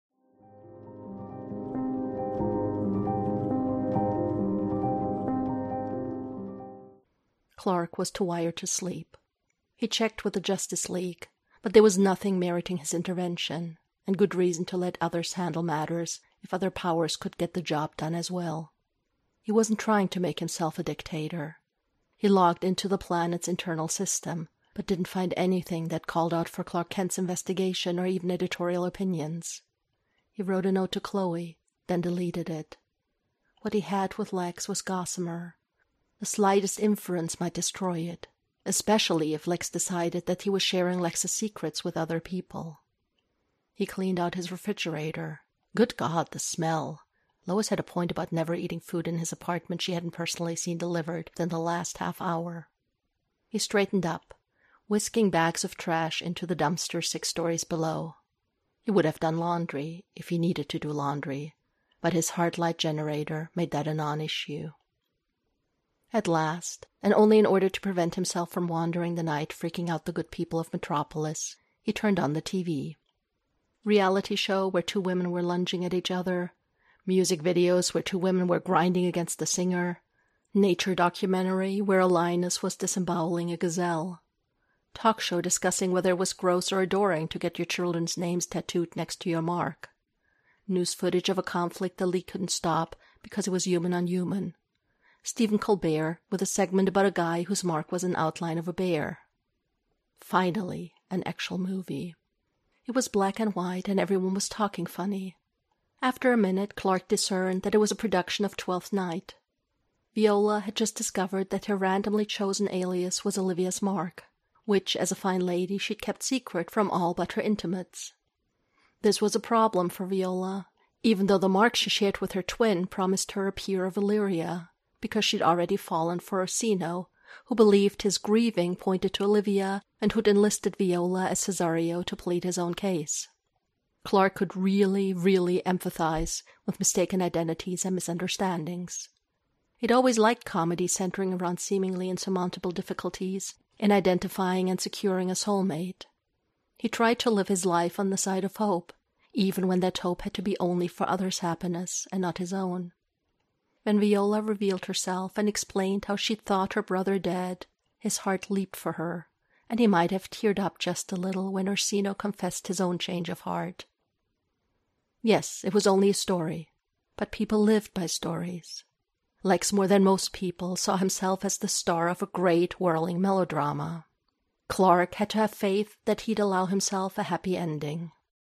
Speaker 1: Clark was too wired to sleep. He checked with the Justice League, but there was nothing meriting his intervention, and good reason to let others handle matters if other powers could get the job done as well. He wasn't trying to make himself a dictator. He logged into the planet's internal system, but didn't find anything that called out for Clark Kent's investigation or even editorial opinions. He wrote a note to Chloe, then deleted it. What he had with Lex was gossamer. The slightest inference might destroy it, especially if Lex decided that he was sharing Lex's secrets with other people. He cleaned out his refrigerator. Good God, the smell! Lois had a point about never eating food in his apartment she hadn't personally seen delivered within the last half hour. He straightened up, whisking bags of trash into the dumpster six stories below. He would have done laundry if he needed to do laundry, but his heart light generator made that a non-issue. At last, and only in order to prevent himself from wandering the night freaking out the good people of Metropolis, he turned on the T V. Reality show where two women were lunging at each other, music videos where two women were grinding against the singer, nature documentary where a lioness was disemboweling a gazelle, talk show discussing whether it was gross or adoring to get your children's names tattooed next to your mark, news footage of a conflict the league couldn't stop because it was human on human, Stephen Colbert with a segment about a guy whose mark was an outline of a bear. Finally, an actual movie. It was black and white, and everyone was talking funny. After a minute, Clark discerned that it was a production of Twelfth Night. Viola had just discovered that her randomly chosen alias was Olivia's mark, which, as a fine lady, she'd kept secret from all but her intimates. This was a problem for Viola, even though the mark she shared with her twin promised her a peer of Illyria, because she'd already fallen for Orsino, who believed his grieving pointed to Olivia and who'd enlisted Viola as Cesario to plead his own case. Clark could really, really empathize with mistaken identities and misunderstandings. He'd always liked comedy centering around seemingly insurmountable difficulties in identifying and securing a soulmate. He tried to live his life on the side of hope, even when that hope had to be only for others' happiness and not his own. When Viola revealed herself and explained how she'd thought her brother dead, his heart leaped for her, and he might have teared up just a little when Orsino confessed his own change of heart. Yes, it was only a story, but people lived by stories. Lex, more than most people, saw himself as the star of a great, whirling melodrama. Clark had to have faith that he'd allow himself a happy ending.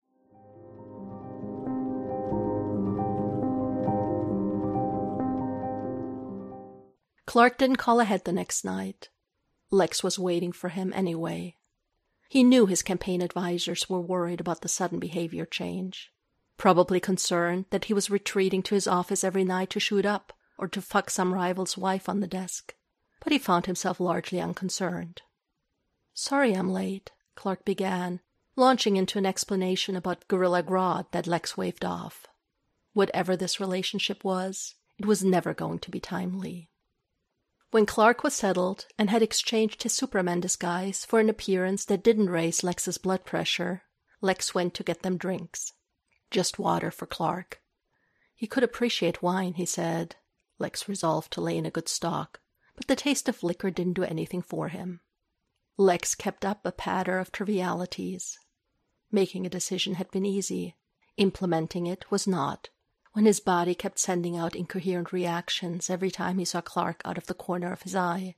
Speaker 1: Clark didn't call ahead the next night. Lex was waiting for him anyway. He knew his campaign advisors were worried about the sudden behavior change, probably concerned that he was retreating to his office every night to shoot up or to fuck some rival's wife on the desk, but he found himself largely unconcerned. "Sorry I'm late," Clark began, launching into an explanation about Gorilla Grodd that Lex waved off. Whatever this relationship was, it was never going to be timely. When Clark was settled and had exchanged his Superman disguise for an appearance that didn't raise Lex's blood pressure, Lex went to get them drinks. Just water for Clark. He could appreciate wine, he said. Lex resolved to lay in a good stock, but the taste of liquor didn't do anything for him. Lex kept up a patter of trivialities. Making a decision had been easy. Implementing it was not, when his body kept sending out incoherent reactions every time he saw Clark out of the corner of his eye.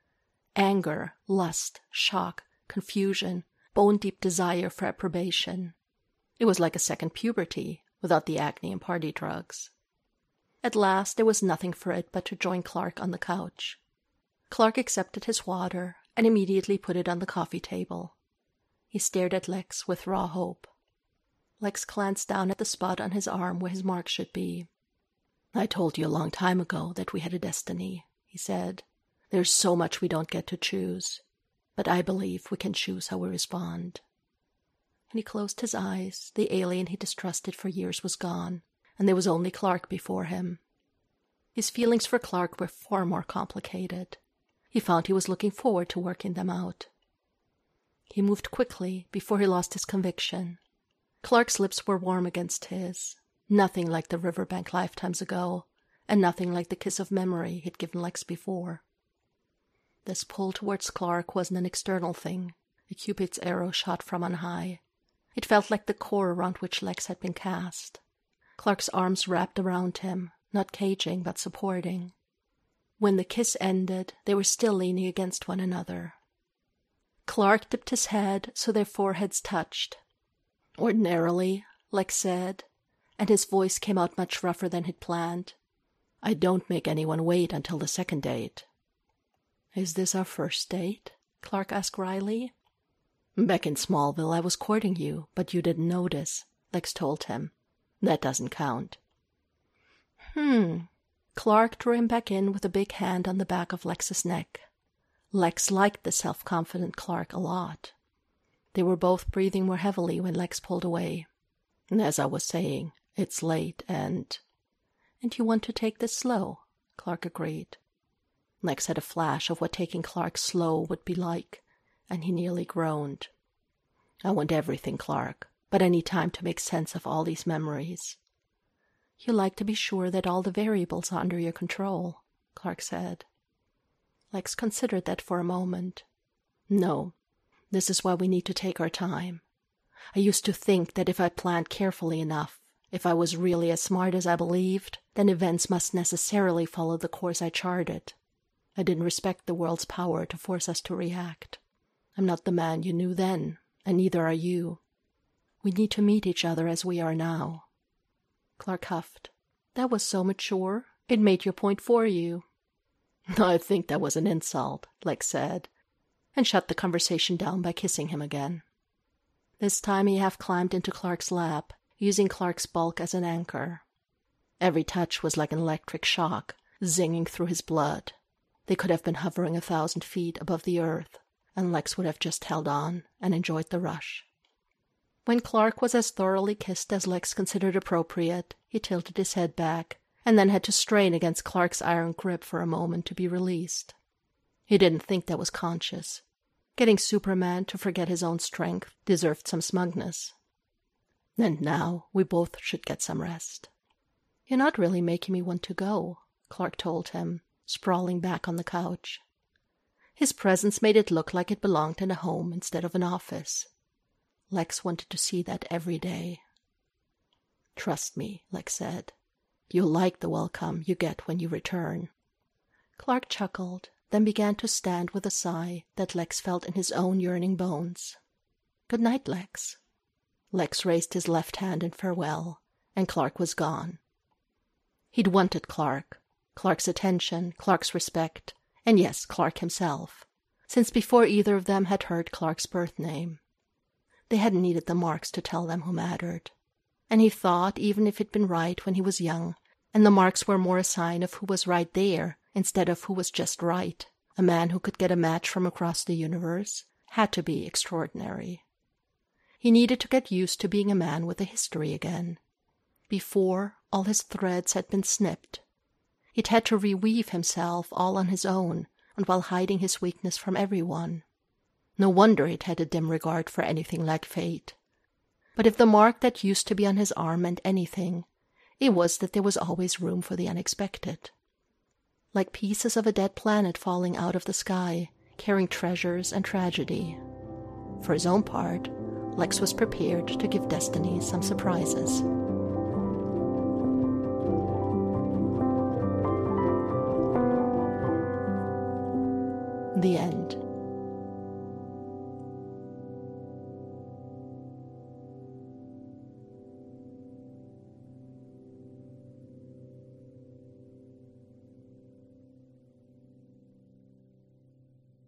Speaker 1: Anger, lust, shock, confusion, bone-deep desire for approbation. It was like a second puberty, without the acne and party drugs. At last there was nothing for it but to join Clark on the couch. Clark accepted his water and immediately put it on the coffee table. He stared at Lex with raw hope. Lex glanced down at the spot on his arm where his mark should be. "I told you a long time ago that we had a destiny," he said. "There's so much we don't get to choose, but I believe we can choose how we respond." And he closed his eyes. The alien he distrusted for years was gone, and there was only Clark before him. His feelings for Clark were far more complicated. He found he was looking forward to working them out. He moved quickly before he lost his conviction. Clark's lips were warm against his, nothing like the riverbank lifetimes ago, and nothing like the kiss of memory he'd given Lex before. This pull towards Clark wasn't an external thing, a Cupid's arrow shot from on high. It felt like the core around which Lex had been cast. Clark's arms wrapped around him, not caging but supporting. When the kiss ended, they were still leaning against one another. Clark dipped his head so their foreheads touched. "Ordinarily," Lex said, and his voice came out much rougher than he'd planned. "I don't make anyone wait until the second date." "Is this our first date?" Clark asked wryly. "Back in Smallville I was courting you, but you didn't notice," Lex told him. "That doesn't count." Hmm. Clark drew him back in with a big hand on the back of Lex's neck. Lex liked the self-confident Clark a lot. They were both breathing more heavily when Lex pulled away. "As I was saying, it's late and—" "And you want to take this slow," Clark agreed. Lex had a flash of what taking Clark slow would be like, and he nearly groaned. "I want everything, Clark, but I need time to make sense of all these memories." "You like to be sure that all the variables are under your control," Clark said. Lex considered that for a moment. "No, this is why we need to take our time. I used to think that if I planned carefully enough, if I was really as smart as I believed, then events must necessarily follow the course I charted. I didn't respect the world's power to force us to react. I'm not the man you knew then, and neither are you. We need to meet each other as we are now." Clark huffed. "That was so mature. It made your point for you." "I think that was an insult," Lex said, and shut the conversation down by kissing him again. This time he half climbed into Clark's lap, using Clark's bulk as an anchor. Every touch was like an electric shock, zinging through his blood. They could have been hovering a thousand feet above the earth, and Lex would have just held on and enjoyed the rush. When Clark was as thoroughly kissed as Lex considered appropriate, he tilted his head back, and then had to strain against Clark's iron grip for a moment to be released. He didn't think that was conscious. Getting Superman to forget his own strength deserved some smugness. "And now we both should get some rest." "You're not really making me want to go," Clark told him, sprawling back on the couch. His presence made it look like it belonged in a home instead of an office. Lex wanted to see that every day. "Trust me," Lex said. "You'll like the welcome you get when you return." Clark chuckled, then began to stand with a sigh that Lex felt in his own yearning bones. "Good night, Lex." Lex raised his left hand in farewell, and Clark was gone. He'd wanted Clark, Clark's attention, Clark's respect, and yes, Clark himself, since before either of them had heard Clark's birth name. They hadn't needed the marks to tell them who mattered. And he thought, even if he'd been right when he was young, and the marks were more a sign of who was right there instead of who was just right, a man who could get a match from across the universe had to be extraordinary. He needed to get used to being a man with a history again. Before, all his threads had been snipped. He'd had to reweave himself all on his own, and while hiding his weakness from everyone. No wonder he'd had a dim regard for anything like fate. But if the mark that used to be on his arm meant anything, it was that there was always room for the unexpected. Like pieces of a dead planet falling out of the sky, carrying treasures and tragedy. For his own part, Lex was prepared to give destiny some surprises.